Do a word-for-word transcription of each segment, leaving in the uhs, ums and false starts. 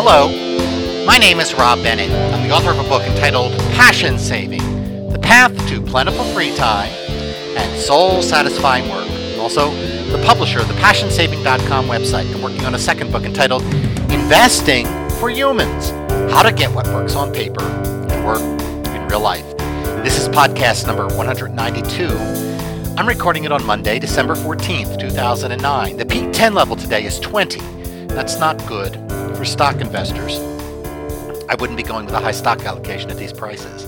Hello, my name is Rob Bennett. I'm the author of a book entitled Passion Saving, The Path to Plentiful Free Time and Soul-Satisfying Work. I'm also the publisher of the passion saving dot com website. I'm working on a second book entitled Investing for Humans, How to Get What Works on Paper and Work in Real Life. This is podcast number one hundred ninety-two. I'm recording it on Monday, December fourteenth, two thousand nine. The P ten level today is twenty. That's not good for stock investors. I wouldn't be going with a high stock allocation at these prices.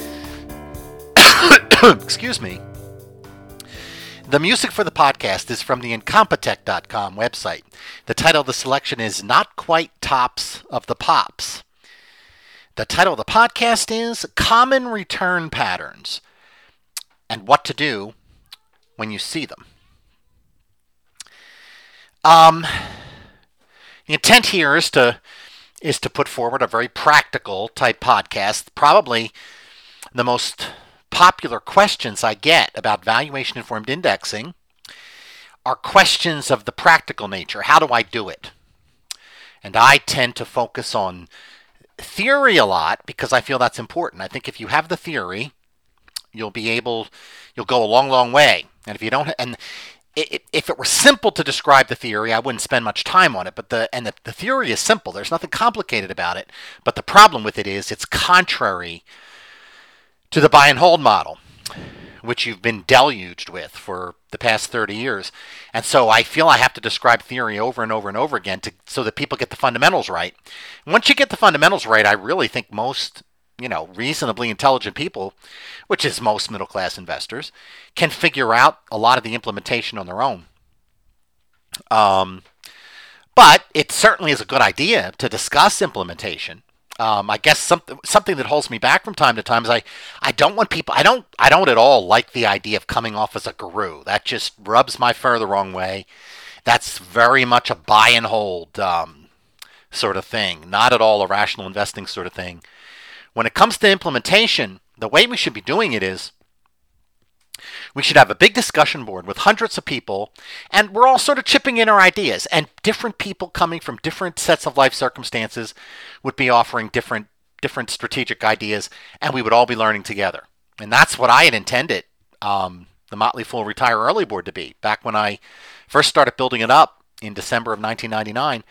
Excuse me. The music for the podcast is from the incompetech dot com website. The title of the selection is Not Quite Tops of the Pops. The title of the podcast is Common Return Patterns and What to Do when you see them. Um, the intent here is to is to put forward a very practical type podcast. Probably the most popular questions I get about valuation-informed indexing are questions of the practical nature. How do I do it? And I tend to focus on theory a lot because I feel that's important. I think if you have the theory, you'll be able, you'll go a long, long way. And if you don't, and if it were simple to describe the theory, I wouldn't spend much time on it. But the and the, the theory is simple. There's nothing complicated about it. But the problem with it is it's contrary to the buy and hold model, which you've been deluged with for the past thirty years. And so I feel I have to describe theory over and over and over again to so that people get the fundamentals right. And once you get the fundamentals right, I really think most, you know, reasonably intelligent people, which is most middle-class investors, can figure out a lot of the implementation on their own. Um, but it certainly is a good idea to discuss implementation. Um, I guess something something that holds me back from time to time is I, I don't want people I don't I don't at all like the idea of coming off as a guru. That just rubs my fur the wrong way. That's very much a buy and hold um, sort of thing, not at all a rational investing sort of thing. When it comes to implementation, the way we should be doing it is we should have a big discussion board with hundreds of people, and we're all sort of chipping in our ideas, and different people coming from different sets of life circumstances would be offering different different strategic ideas, and we would all be learning together. And that's what I had intended um, the Motley Fool Retire Early board to be, back when I first started building it up in December of nineteen ninety-nine.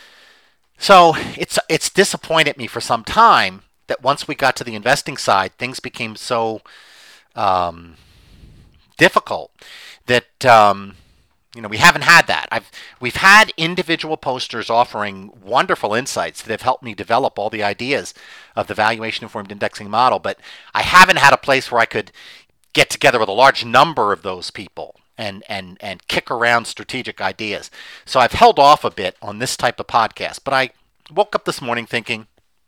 So it's it's disappointed me for some time that once we got to the investing side, things became so um, difficult that um, you know we haven't had that. I've we've had individual posters offering wonderful insights that have helped me develop all the ideas of the valuation-informed indexing model, but I haven't had a place where I could get together with a large number of those people and and and kick around strategic ideas. So I've held off a bit on this type of podcast, but I woke up this morning thinking,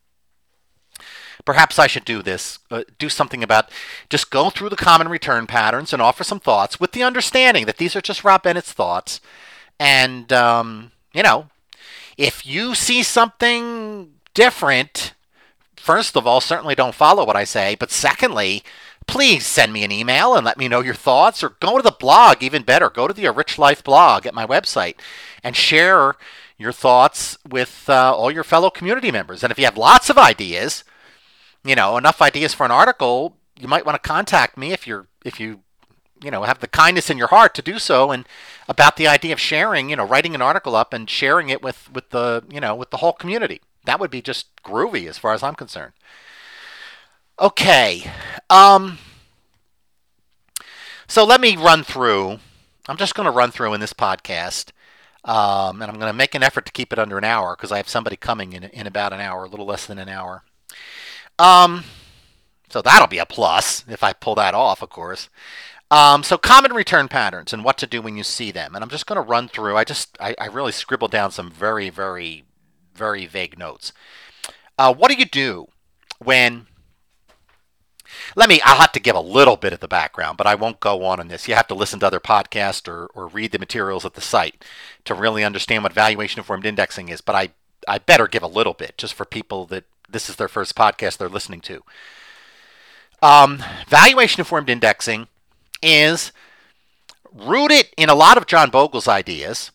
perhaps I should do this, uh, do something about, just go through the common return patterns and offer some thoughts with the understanding that these are just Rob Bennett's thoughts. And, um, you know, if you see something different, first of all, certainly don't follow what I say. But secondly, please send me an email and let me know your thoughts, or go to the blog, even better. Go to the A Rich Life blog at my website and share your thoughts with uh, all your fellow community members. And if you have lots of ideas, you know, enough ideas for an article, you might want to contact me if you're, if you, you know, have the kindness in your heart to do so, and about the idea of sharing, you know, writing an article up and sharing it with, with the, you know, with the whole community. That would be just groovy as far as I'm concerned. Okay. Um, so let me run through, I'm just going to run through in this podcast, um, and I'm going to make an effort to keep it under an hour because I have somebody coming in, in about an hour, a little less than an hour. Um, so that'll be a plus if I pull that off, of course. Um, so common return patterns and what to do when you see them. And I'm just going to run through, I just, I, I really scribbled down some very, very, very vague notes. Uh, what do you do when, let me, I'll have to give a little bit of the background, but I won't go on on this. You have to listen to other podcasts or, or read the materials at the site to really understand what valuation-informed indexing is. But I, I better give a little bit just for people that this is their first podcast they're listening to. Um, valuation-informed indexing is rooted in a lot of John Bogle's ideas,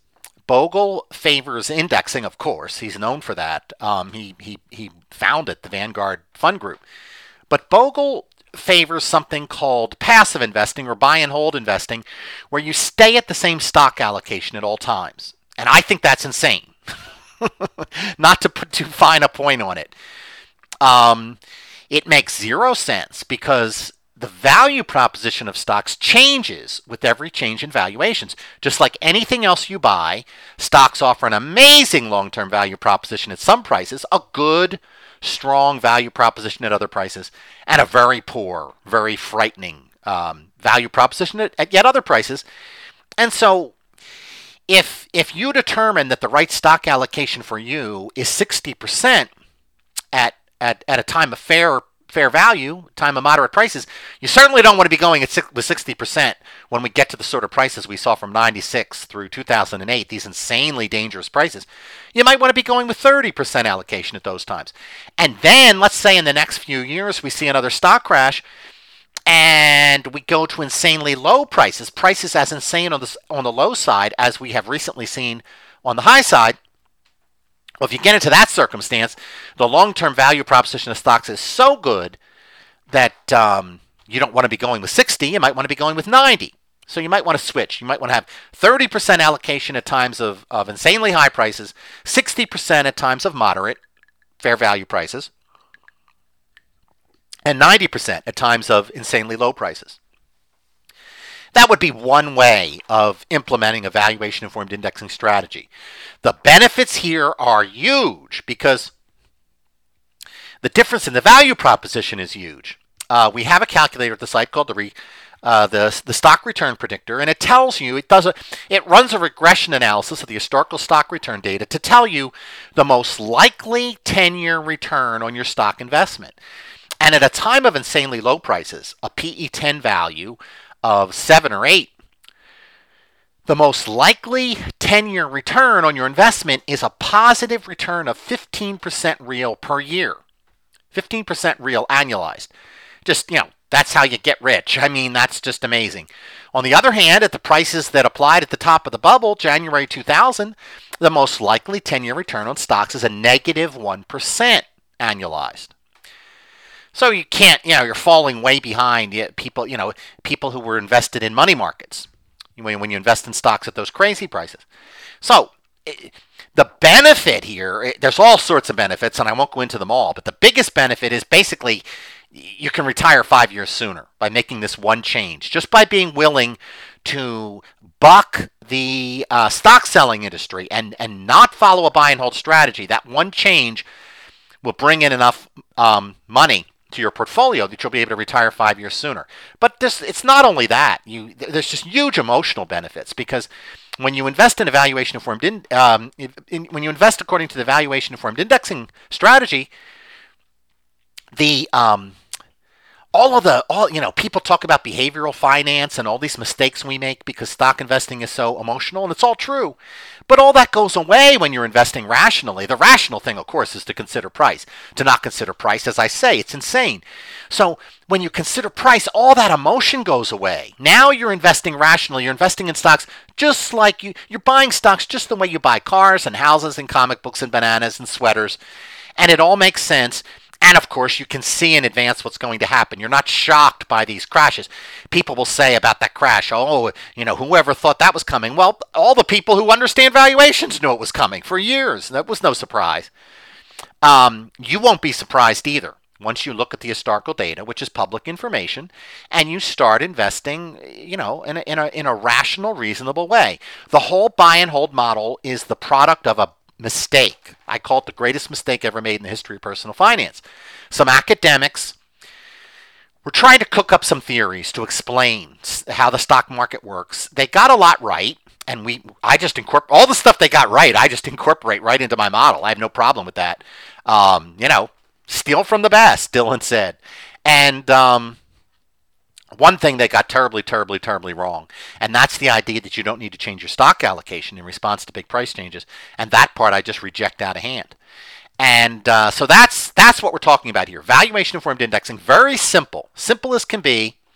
Bogle favors indexing, of course. He's known for that. Um, he, he, he founded the Vanguard Fund Group. But Bogle favors something called passive investing or buy and hold investing, where you stay at the same stock allocation at all times. And I think that's insane. Not to put too fine a point on it. Um, it makes zero sense because the value proposition of stocks changes with every change in valuations. Just like anything else you buy, stocks offer an amazing long-term value proposition at some prices, a good, strong value proposition at other prices, and a very poor, very frightening um, value proposition at, at yet other prices. And so if if you determine that the right stock allocation for you is sixty percent at, at, at a time of fair fair value, time of moderate prices, you certainly don't want to be going at six, with sixty percent when we get to the sort of prices we saw from ninety-six through two thousand eight, these insanely dangerous prices. You might want to be going with thirty percent allocation at those times. And then, let's say in the next few years, we see another stock crash, and we go to insanely low prices, prices as insane on the, on the low side as we have recently seen on the high side. Well, if you get into that circumstance, the long-term value proposition of stocks is so good that um, you don't want to be going with sixty. You might want to be going with ninety. So you might want to switch. You might want to have thirty percent allocation at times of, of insanely high prices, sixty percent at times of moderate fair value prices, and ninety percent at times of insanely low prices. That would be one way of implementing a valuation-informed indexing strategy. The benefits here are huge because the difference in the value proposition is huge. Uh, we have a calculator at the site called the re, uh, the the stock return predictor, and it tells you it does a it runs a regression analysis of the historical stock return data to tell you the most likely ten-year return on your stock investment. And at a time of insanely low prices, a P E ten value of seven or eight, the most likely ten-year return on your investment is a positive return of fifteen percent real per year. fifteen percent real annualized. Just, you know, that's how you get rich. I mean, that's just amazing. On the other hand, at the prices that applied at the top of the bubble, January two thousand, the most likely ten-year return on stocks is a negative one percent annualized. So you can't, you know, you're falling way behind people, you know, people who were invested in money markets when you invest in stocks at those crazy prices. So the benefit here, there's all sorts of benefits, and I won't go into them all, but the biggest benefit is basically you can retire five years sooner by making this one change, just by being willing to buck the uh, stock selling industry and, and not follow a buy and hold strategy. That one change will bring in enough um, money to your portfolio that you'll be able to retire five years sooner. But this, it's not only that. You, there's just huge emotional benefits because when you invest in a valuation-informed, in, um, in, when you invest according to the valuation-informed indexing strategy, the um, all of the all you know people talk about behavioral finance and all these mistakes we make because stock investing is so emotional, and it's all true. But all that goes away when you're investing rationally. The rational thing, of course, is to consider price. To not consider price, as I say, it's insane. So when you consider price, all that emotion goes away. Now you're investing rationally. You're investing in stocks just like you, you're buying stocks just the way you buy cars and houses and comic books and bananas and sweaters. And it all makes sense. And of course, you can see in advance what's going to happen. You're not shocked by these crashes. People will say about that crash, oh, you know, whoever thought that was coming? Well, all the people who understand valuations knew it was coming for years. That was no surprise. Um, you won't be surprised either once you look at the historical data, which is public information, and you start investing, you know, in a, in a, in a rational, reasonable way. The whole buy and hold model is the product of a mistake. I call it the greatest mistake ever made in the history of personal finance. Some academics were trying to cook up some theories to explain how the stock market works. They got a lot right, and we I just incorporate all the stuff they got right. I just incorporate right into my model. I have no problem with that. Um, you know, steal from the best, Dylan said. And um, one thing they got terribly, terribly, terribly wrong, and that's the idea that you don't need to change your stock allocation in response to big price changes. And that part I just reject out of hand. And uh, so that's that's what we're talking about here. Valuation-informed indexing, very simple, simple as can be.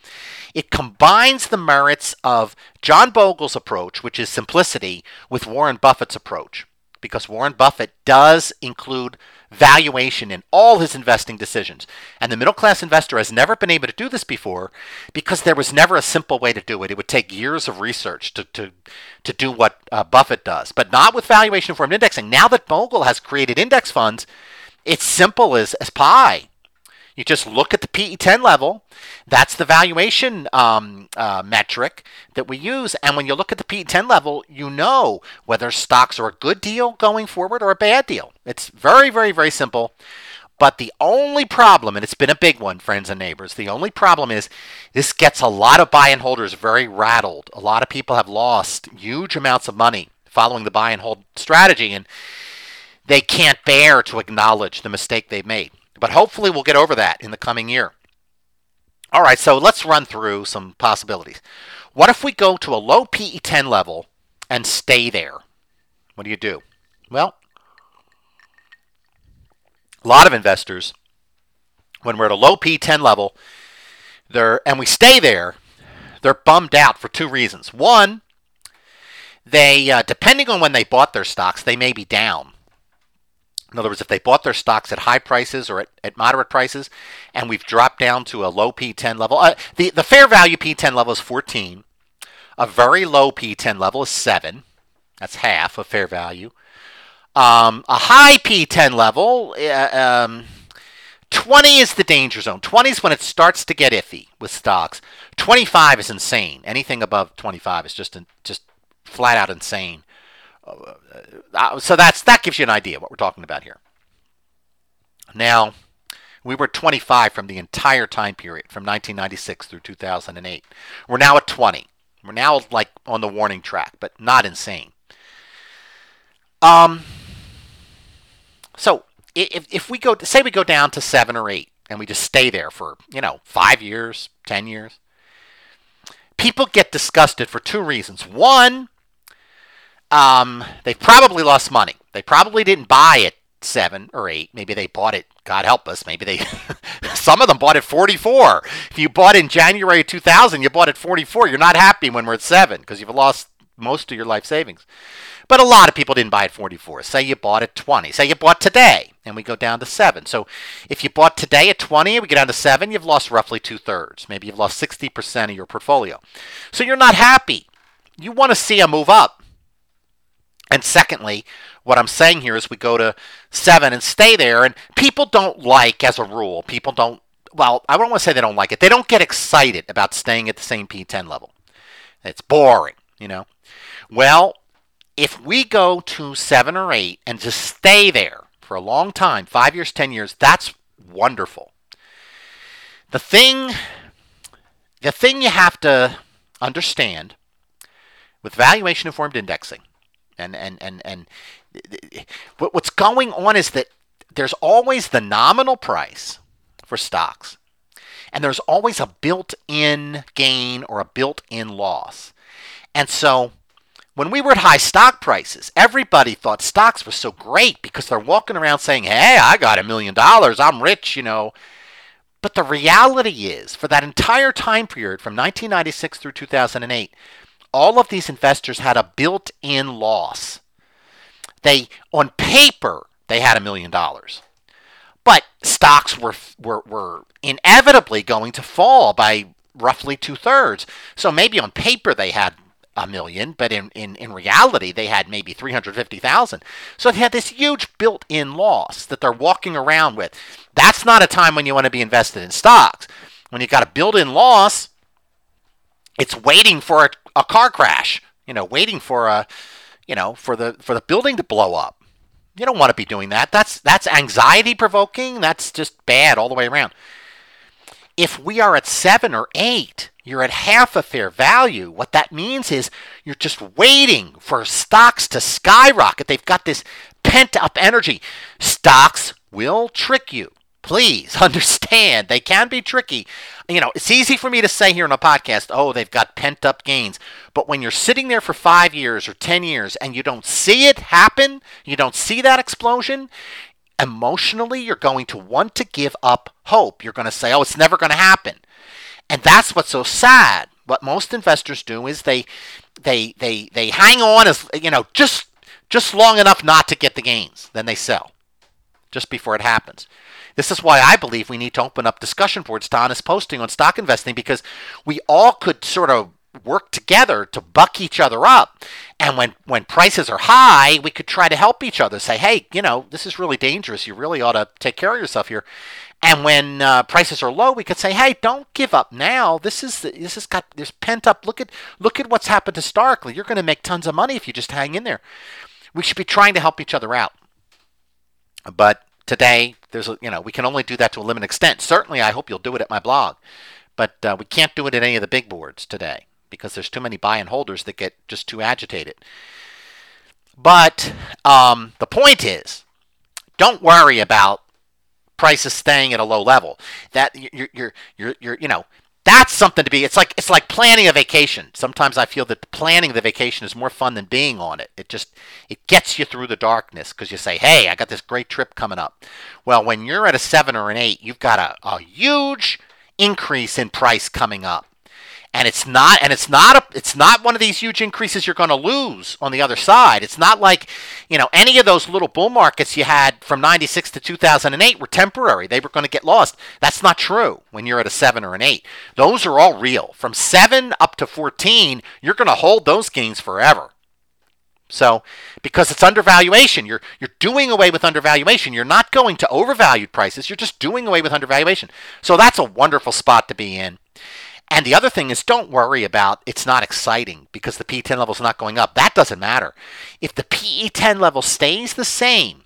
it combines the merits of John Bogle's approach, which is simplicity, with Warren Buffett's approach. Because Warren Buffett does include valuation in all his investing decisions. And the middle class investor has never been able to do this before because there was never a simple way to do it. It would take years of research to, to, to do what uh, Buffett does, but not with valuation informed indexing. Now that Bogle has created index funds, it's simple as, as pie. You just look at the P E ten level. That's the valuation um, uh, metric that we use. And when you look at the P E ten level, you know whether stocks are a good deal going forward or a bad deal. It's very, very, very simple. But the only problem, and it's been a big one, friends and neighbors, the only problem is this gets a lot of buy and holders very rattled. A lot of people have lost huge amounts of money following the buy and hold strategy, and they can't bear to acknowledge the mistake they've made. But hopefully we'll get over that in the coming year. All right, so let's run through some possibilities. What if we go to a low P E ten level and stay there? What do you do? Well, a lot of investors, when we're at a low P E ten level, they're and we stay there, they're bummed out for two reasons. One, they uh, depending on when they bought their stocks, they may be down. In other words, if they bought their stocks at high prices or at, at moderate prices, and we've dropped down to a low P E ten level, uh, the, the fair value P E ten level is fourteen. A very low P E ten level is seven. That's half of fair value. Um, a high P E ten level, uh, um, twenty is the danger zone. twenty is when it starts to get iffy with stocks. twenty-five is insane. Anything above twenty-five is just just flat out insane. Uh, so that's that gives you an idea what we're talking about here. Now, we were twenty-five from the entire time period, from nineteen ninety-six through two thousand eight. We're now at twenty. We're now like on the warning track, but not insane. Um. So if if we go, say we go down to seven or eight, and we just stay there for you know five years, ten years, people get disgusted for two reasons. One, Um, they probably lost money. They probably didn't buy at seven or eight. Maybe they bought it, God help us, maybe they, some of them bought it forty-four. If you bought in January two thousand, you bought it forty-four. You're not happy when we're at seven because you've lost most of your life savings. But a lot of people didn't buy at forty-four. Say you bought at twenty. Say you bought today and we go down to seven. So if you bought today at twenty and we get down to seven, you've lost roughly two thirds. Maybe you've lost sixty percent of your portfolio. So you're not happy. You want to see a move up. And secondly, what I'm saying here is we go to seven and stay there, and people don't like, as a rule, people don't, well, I don't want to say they don't like it. They don't get excited about staying at the same P E ten level. It's boring, you know. Well, if we go to seven or eight and just stay there for a long time, five years, ten years, that's wonderful. The thing, the thing you have to understand with valuation informed indexing, And, and, and, and what's going on is that there's always the nominal price for stocks, and there's always a built-in gain or a built-in loss. And so when we were at high stock prices, everybody thought stocks were so great because they're walking around saying, hey, I got a million dollars, I'm rich, you know. But the reality is, for that entire time period from nineteen ninety-six through two thousand eight, all of these investors had a built-in loss. They, on paper, they had a million dollars. But stocks were, were, were inevitably going to fall by roughly two-thirds. So maybe on paper they had a million, but in, in, in reality they had maybe three hundred fifty thousand. So they had this huge built-in loss that they're walking around with. That's not a time when you want to be invested in stocks. When you've got a built-in loss, it's waiting for a, a car crash, you know, waiting for a, you know, for the for the building to blow up. You don't want to be doing that. That's that's anxiety provoking. That's just bad all the way around. If we are at seven or eight, you're at half a fair value. What that means is you're just waiting for stocks to skyrocket. They've got this pent up energy. Stocks will trick you. Please understand, they can be tricky. You know, it's easy for me to say here on a podcast, oh, they've got pent-up gains. But when you're sitting there for five years or ten years and you don't see it happen, you don't see that explosion, emotionally, you're going to want to give up hope. You're going to say, oh, it's never going to happen. And that's what's so sad. What most investors do is they they they they hang on as you know just just long enough not to get the gains. Then they sell just before it happens. This is why I believe we need to open up discussion boards to honest posting on stock investing, because we all could sort of work together to buck each other up. And when, when prices are high, we could try to help each other. Say, hey, you know, this is really dangerous. You really ought to take care of yourself here. And when uh, prices are low, we could say, hey, don't give up now. This is this has got there's pent up. Look at look at what's happened historically. You're going to make tons of money if you just hang in there. We should be trying to help each other out. But today, there's a, you know, we can only do that to a limited extent. Certainly, I hope you'll do it at my blog, but uh, we can't do it at any of the big boards today because there's too many buy and holders that get just too agitated. But um, the point is, don't worry about prices staying at a low level. That you're you're you're, you're you know. That's something to be. It's like it's like planning a vacation. Sometimes I feel that planning the vacation is more fun than being on it. It just it gets you through the darkness because you say, "Hey, I got this great trip coming up." Well, when you're at a seven or an eight, you've got a, a huge increase in price coming up, and it's not and it's not a it's not one of these huge increases you're going to lose on the other side. It's not like, you know, any of those little bull markets you had from ninety-six to two thousand eight were temporary. They were going to get lost. That's not true when you're at a seven or an eight. Those are all real. From seven up to fourteen, you're going to hold those gains forever. So, because it's undervaluation, you're you're doing away with undervaluation. You're not going to overvalued prices. You're just doing away with undervaluation. So that's a wonderful spot to be in. And the other thing is, don't worry about it's not exciting because the P E ten level is not going up. That doesn't matter. If the P E ten level stays the same,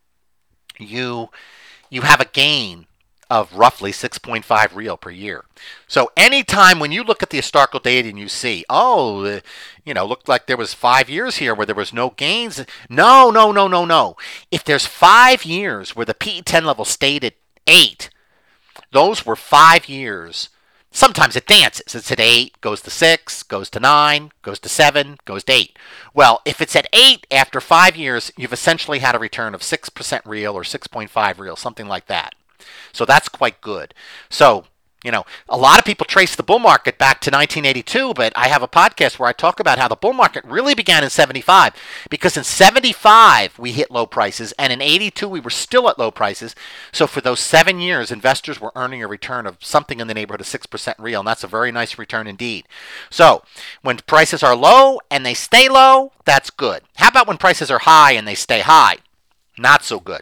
you you have a gain of roughly six point five real per year. So anytime when you look at the historical data and you see, oh, uh, you know, looked like there was five years here where there was no gains. No, no, no, no, no. If there's five years where the P E ten level stayed at eight, those were five years. Sometimes it dances. It's at eight, goes to six, goes to nine, goes to seven, goes to eight. Well, if it's at eight after five years, you've essentially had a return of six percent real or six point five real, something like that. So that's quite good. So, you know, a lot of people trace the bull market back to nineteen eighty-two, but I have a podcast where I talk about how the bull market really began in seventy-five, because in seventy-five we hit low prices, and in eighty-two we were still at low prices. So for those seven years, investors were earning a return of something in the neighborhood of six percent real, and that's a very nice return indeed. So when prices are low and they stay low, that's good. How about when prices are high and they stay high? Not so good.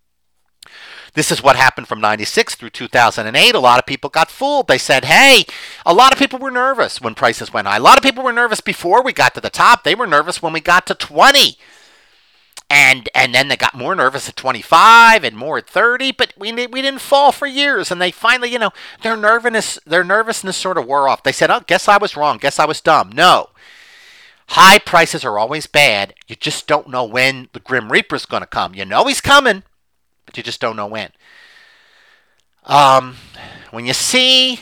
This is what happened from ninety-six through two thousand eight. A lot of people got fooled. They said, hey, a lot of people were nervous when prices went high. A lot of people were nervous before we got to the top. They were nervous when we got to twenty. And and then they got more nervous at twenty-five and more at thirty, but we we didn't fall for years. And they finally, you know, their nervousness, their nervousness sort of wore off. They said, oh, guess I was wrong. Guess I was dumb. No. High prices are always bad. You just don't know when the Grim Reaper's going to come. You know he's coming, but you just don't know when. Um, when you see,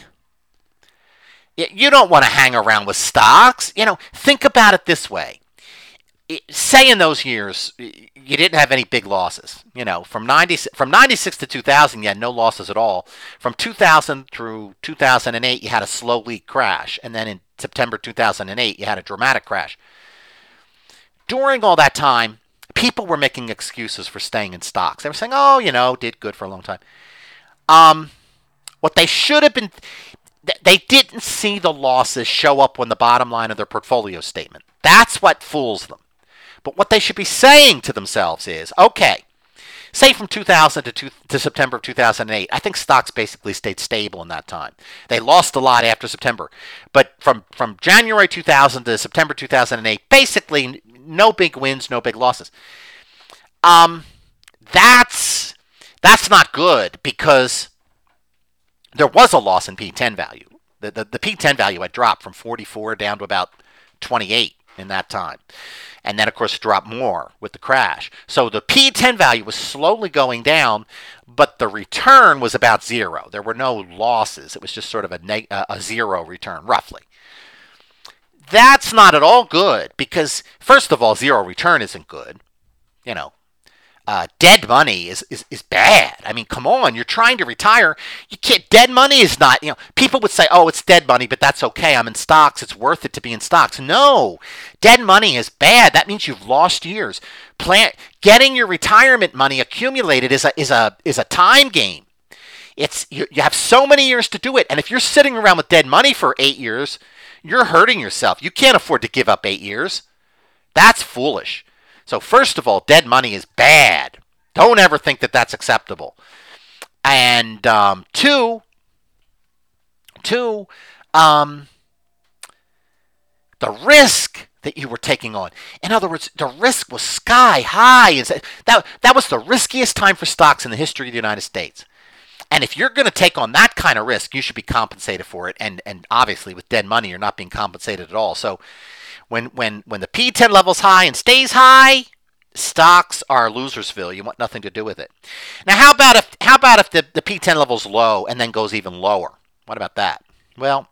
you don't want to hang around with stocks. You know, think about it this way. Say in those years, you didn't have any big losses. You know, from ninety from ninety-six to two thousand, you had no losses at all. From two thousand through two thousand eight, you had a slowly crash. And then in September two thousand eight, you had a dramatic crash. During all that time, people were making excuses for staying in stocks. They were saying, oh, you know, did good for a long time. Um, what they should have been, they didn't see the losses show up on the bottom line of their portfolio statement. That's what fools them. But what they should be saying to themselves is, okay, say from two thousand to, two, to September of two thousand eight, I think stocks basically stayed stable in that time. They lost a lot after September. But from, from January two thousand to September two thousand eight, basically no big wins, no big losses. Um, that's that's not good, because there was a loss in P ten value. The, the, the P ten value had dropped from forty-four down to about twenty-eight in that time. And then, of course, it dropped more with the crash. So the P ten value was slowly going down, but the return was about zero. There were no losses. It was just sort of a, neg- a zero return, roughly. That's not at all good, because, first of all, zero return isn't good. You know, Uh, dead money is, is, is bad. I mean, come on, you're trying to retire. You can't, dead money is not, you know, people would say, oh, it's dead money, but that's okay. I'm in stocks. It's worth it to be in stocks. No, dead money is bad. That means you've lost years. Plan, getting your retirement money accumulated is a, is a, is a time game. It's, you, you have so many years to do it. And if you're sitting around with dead money for eight years, you're hurting yourself. You can't afford to give up eight years. That's foolish. So first of all, dead money is bad. Don't ever think that that's acceptable. And um, two, two, um, the risk that you were taking on. In other words, the risk was sky high. That, that was the riskiest time for stocks in the history of the United States. And if you're going to take on that kind of risk, you should be compensated for it. And, and obviously, with dead money, you're not being compensated at all. So When when when the P ten level's high and stays high, stocks are losersville. You want nothing to do with it. Now, how about if how about if the, the P ten level's low and then goes even lower? What about that? Well,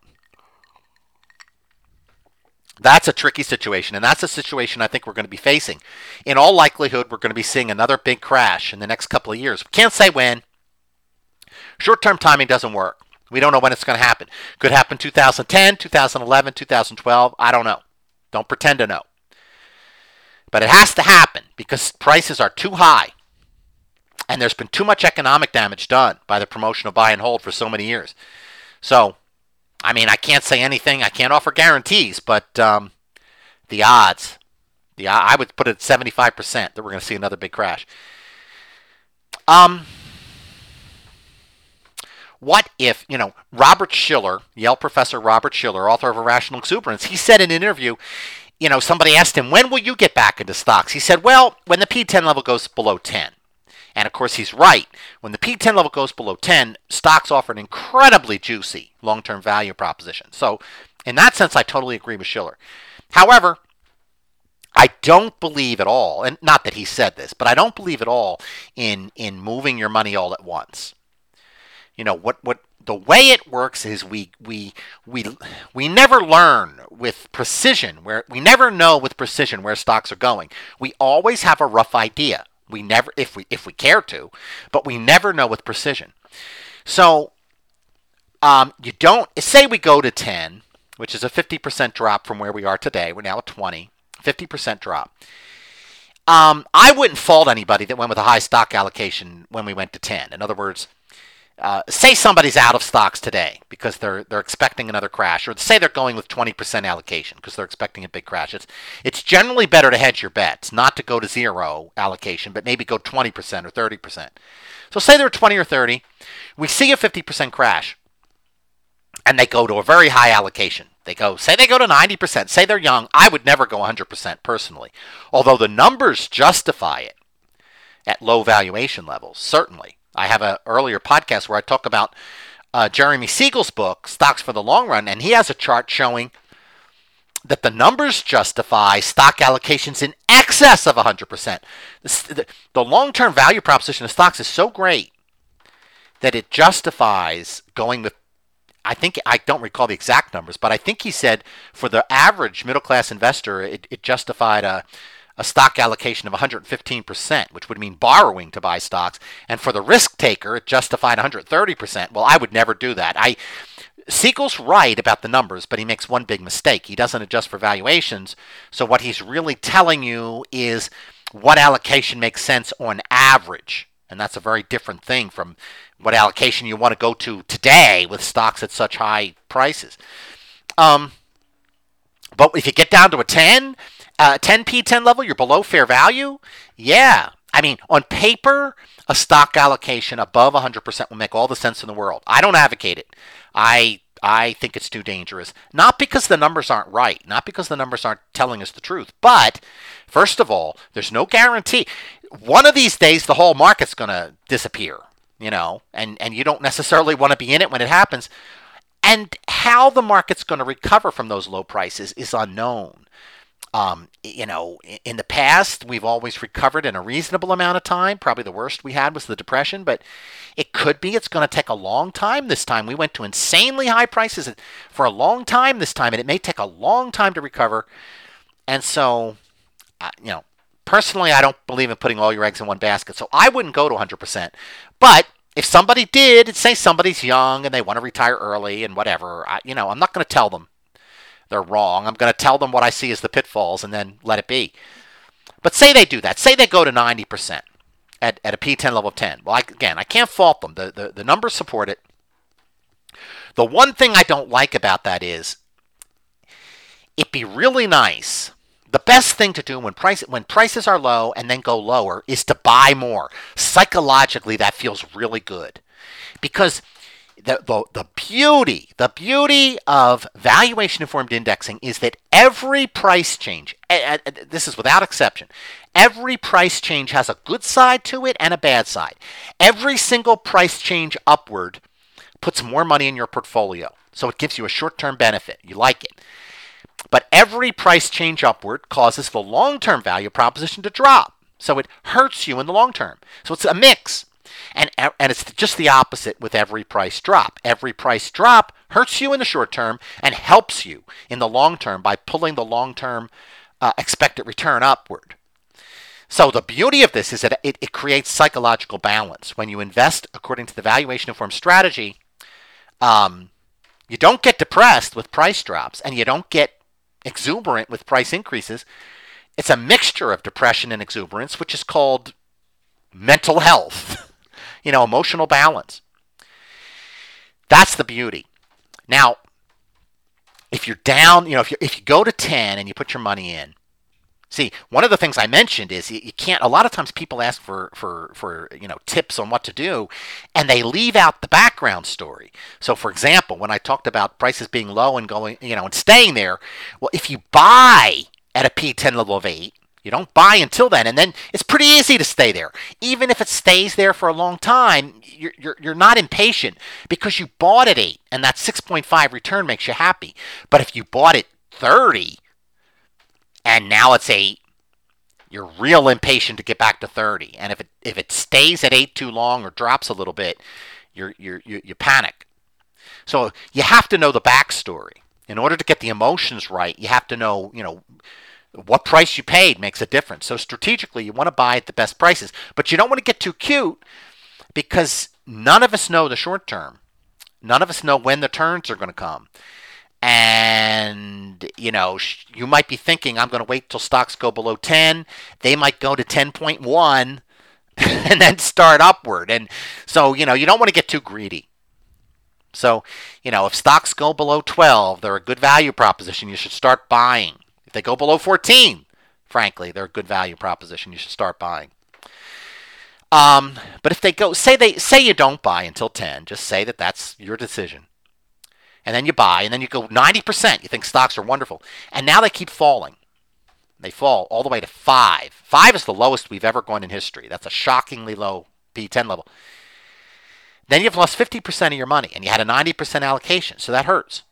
that's a tricky situation, and that's a situation I think we're going to be facing. In all likelihood, we're going to be seeing another big crash in the next couple of years. We can't say when. Short-term timing doesn't work. We don't know when it's going to happen. Could happen two thousand ten, two thousand eleven, two thousand twelve. I don't know. Don't pretend to know. But it has to happen because prices are too high. And there's been too much economic damage done by the promotion of buy and hold for so many years. So, I mean, I can't say anything. I can't offer guarantees, but um, the odds, the I would put it at seventy-five percent that we're going to see another big crash. Um, what if, you know, Robert Shiller, Yale professor Robert Shiller, author of Irrational Exuberance, he said in an interview, you know, somebody asked him, when will you get back into stocks? He said, well, when the P ten level goes below ten. And of course, he's right. When the P ten level goes below ten, stocks offer an incredibly juicy long-term value proposition. So in that sense, I totally agree with Shiller. However, I don't believe at all, and not that he said this, but I don't believe at all in, in moving your money all at once. You know, what, what the way it works is we we we we never learn with precision where we never know with precision where stocks are going. We always have a rough idea. We never if we if we care to, but we never know with precision. So um, you don't say we go to ten, which is a fifty percent drop from where we are today. We're now at twenty, fifty percent drop. Um, I wouldn't fault anybody that went with a high stock allocation when we went to ten. In other words, Uh, say somebody's out of stocks today because they're they're expecting another crash, or say they're going with twenty percent allocation because they're expecting a big crash. It's it's generally better to hedge your bets, not to go to zero allocation, but maybe go twenty percent or thirty percent. So say they're twenty or thirty, we see a fifty percent crash, and they go to a very high allocation. They go, say they go to ninety percent, say they're young. I would never go one hundred percent personally, although the numbers justify it at low valuation levels, certainly. I have an earlier podcast where I talk about uh, Jeremy Siegel's book, Stocks for the Long Run, and he has a chart showing that the numbers justify stock allocations in excess of one hundred percent. The, the long-term value proposition of stocks is so great that it justifies going with, I think, I don't recall the exact numbers, but I think he said for the average middle-class investor, it, it justified a a stock allocation of one hundred fifteen percent, which would mean borrowing to buy stocks. And for the risk taker, it justified one hundred thirty percent. Well, I would never do that. I Siegel's right about the numbers, but he makes one big mistake. He doesn't adjust for valuations. So what he's really telling you is what allocation makes sense on average. And that's a very different thing from what allocation you want to go to today with stocks at such high prices. Um, but if you get down to a ten, Uh, ten P ten level, you're below fair value? Yeah. I mean, on paper, a stock allocation above one hundred percent will make all the sense in the world. I don't advocate it. I I think it's too dangerous. Not because the numbers aren't right, not because the numbers aren't telling us the truth, but first of all, there's no guarantee. One of these days, the whole market's going to disappear, you know, and, and you don't necessarily want to be in it when it happens. And how the market's going to recover from those low prices is unknown. Um, you know, in the past, we've always recovered in a reasonable amount of time. Probably the worst we had was the Depression, but it could be it's going to take a long time this time. We went to insanely high prices for a long time this time, and it may take a long time to recover. And so, uh, you know, Personally, I don't believe in putting all your eggs in one basket, so I wouldn't go to one hundred percent. But if somebody did, say somebody's young and they want to retire early and whatever, I, you know, I'm not going to tell them they're wrong. I'm going to tell them what I see as the pitfalls and then let it be. But say they do that. Say they go to ninety percent at, at a P ten level of ten. Well, I, again, I can't fault them. The, the, the numbers support it. The one thing I don't like about that is it'd be really nice. The best thing to do when price when prices are low and then go lower is to buy more. Psychologically, that feels really good, because the the, the beauty the beauty of valuation informed indexing is that every price change, this is without exception, every price change has a good side to it and a bad side. Every single price change upward puts more money in your portfolio, so it gives you a short-term benefit. You like it. But every price change upward causes the long-term value proposition to drop. So it hurts you in the long term. So it's a mix. And, and it's just the opposite with every price drop. Every price drop hurts you in the short term and helps you in the long term by pulling the long-term uh, expected return upward. So the beauty of this is that it, it creates psychological balance. When you invest according to the valuation-informed strategy, um, you don't get depressed with price drops, and you don't get exuberant with price increases. It's a mixture of depression and exuberance, which is called mental health, you know, emotional balance. That's the beauty. Now, if you're down, you know, if you if you go to ten and you put your money in, see, one of the things I mentioned is you, you can't. A lot of times people ask for for for you know tips on what to do, and they leave out the background story. So, for example, when I talked about prices being low and going, you know, and staying there, well, if you buy at a P ten level of eight, you don't buy until then, and then it's pretty easy to stay there. Even if it stays there for a long time, you're you're, you're not impatient because you bought at eight, and that six point five return makes you happy. But if you bought at thirty and now it's eight, you're real impatient to get back to thirty. And if it if it stays at eight too long or drops a little bit, you're you're you, you panic. So you have to know the backstory in order to get the emotions right. You have to know, you know, what price you paid makes a difference. So strategically, you want to buy at the best prices, but you don't want to get too cute, because none of us know the short term. None of us know when the turns are going to come. And, you know, you might be thinking, I'm going to wait till stocks go below ten. They might go to ten point one and then start upward. And so, you know, you don't want to get too greedy. So, you know, if stocks go below twelve, they're a good value proposition. You should start buying. If they go below fourteen, frankly, they're a good value proposition. You should start buying. Um, but if they go, say they say you don't buy until ten, just say that that's your decision. And then you buy, and then you go ninety percent. You think stocks are wonderful. And now they keep falling. They fall all the way to five. Five is the lowest we've ever gone in history. That's a shockingly low P ten level. Then you've lost fifty percent of your money, and you had a ninety percent allocation, so that hurts.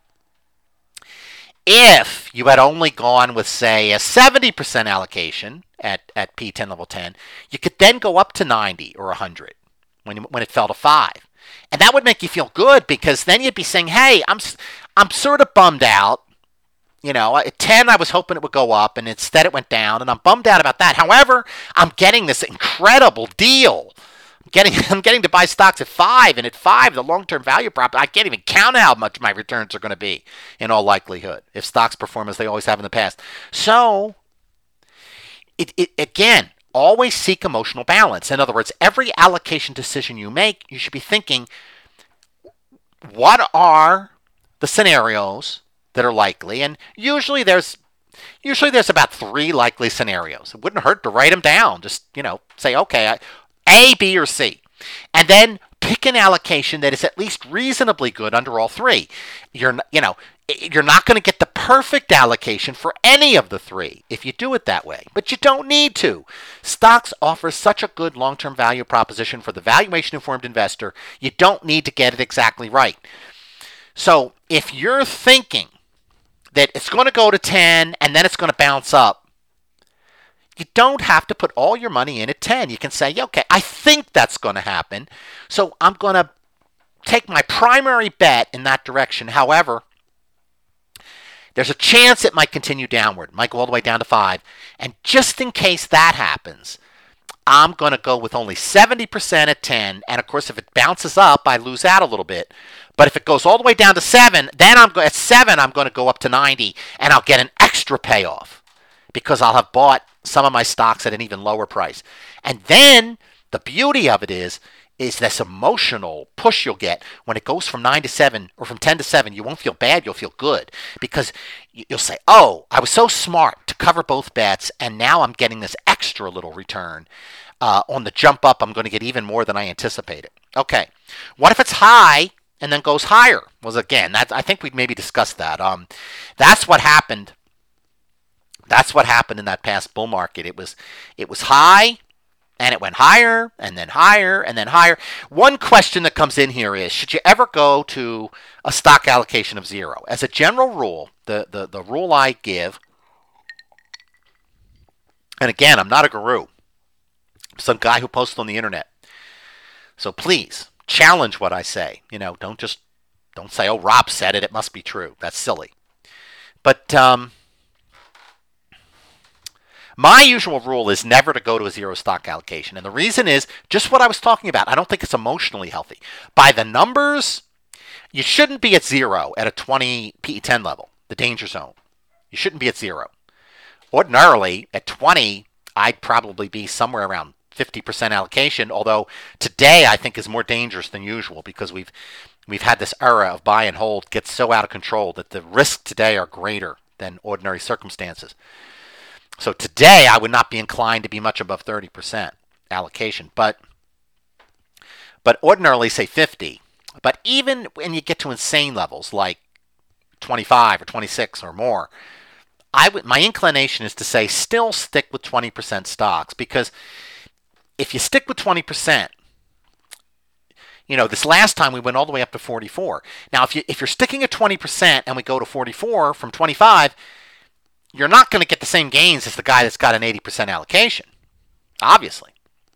If you had only gone with, say, a seventy percent allocation at, at P ten level ten, you could then go up to ninety or one hundred when, when it fell to five. And that would make you feel good, because then you'd be saying, hey, I'm I'm sort of bummed out. You know, at ten, I was hoping it would go up, and instead it went down, and I'm bummed out about that. However, I'm getting this incredible deal. I'm getting, I'm getting to buy stocks at five, and at five, the long-term value prop, I can't even count how much my returns are going to be in all likelihood if stocks perform as they always have in the past. So, it, it again, always seek emotional balance. In other words, every allocation decision you make, you should be thinking, what are the scenarios that are likely? And usually there's usually there's about three likely scenarios. It wouldn't hurt to write them down. Just, you know, say, okay, I, A, B, or C. And then pick an allocation that is at least reasonably good under all three. You're, you know, you're not going to get the perfect allocation for any of the three if you do it that way, but you don't need to. Stocks offer such a good long-term value proposition for the valuation-informed investor, you don't need to get it exactly right. So if you're thinking that it's going to go to ten and then it's going to bounce up, you don't have to put all your money in at ten. You can say, okay, I think that's going to happen, so I'm going to take my primary bet in that direction. However, There's a chance it might continue downward, might go all the way down to five. And just in case that happens, I'm going to go with only seventy percent at ten. And of course, if it bounces up, I lose out a little bit. But if it goes all the way down to seven, then I'm go- at seven, I'm going to go up to ninety, and I'll get an extra payoff because I'll have bought some of my stocks at an even lower price. And then the beauty of it is, is this emotional push you'll get when it goes from nine to seven or from ten to seven. You won't feel bad. You'll feel good because you'll say, oh, I was so smart to cover both bets, and now I'm getting this extra little return. Uh, on the jump up, I'm going to get even more than I anticipated. Okay. What if it's high and then goes higher? Well, again, that, I think we'd maybe discuss that. Um, that's what happened. That's what happened in that past bull market. It was, it was high. And it went higher, and then higher, and then higher. One question that comes in here is, should you ever go to a stock allocation of zero? As a general rule, the, the, the rule I give, and again, I'm not a guru. I'm some guy who posts on the internet. So please, challenge what I say. You know, don't just, don't say, oh, Rob said it, it must be true. That's silly. But, um... my usual rule is never to go to a zero stock allocation. And the reason is just what I was talking about. I don't think it's emotionally healthy. By the numbers, you shouldn't be at zero at a twenty P E ten level, the danger zone. You shouldn't be at zero. Ordinarily, at twenty, I'd probably be somewhere around fifty percent allocation, although today I think is more dangerous than usual because we've we've had this era of buy and hold get so out of control that the risks today are greater than ordinary circumstances. So today, I would not be inclined to be much above thirty percent allocation, but but ordinarily, say fifty. But even when you get to insane levels like twenty-five or twenty-six or more, I would my inclination is to say still stick with twenty percent stocks, because if you stick with twenty percent, you know, this last time we went all the way up to forty-four. Now, if you if you're sticking at twenty percent and we go to forty-four from twenty-five, you're not going to get the same gains as the guy that's got an eighty percent allocation, obviously.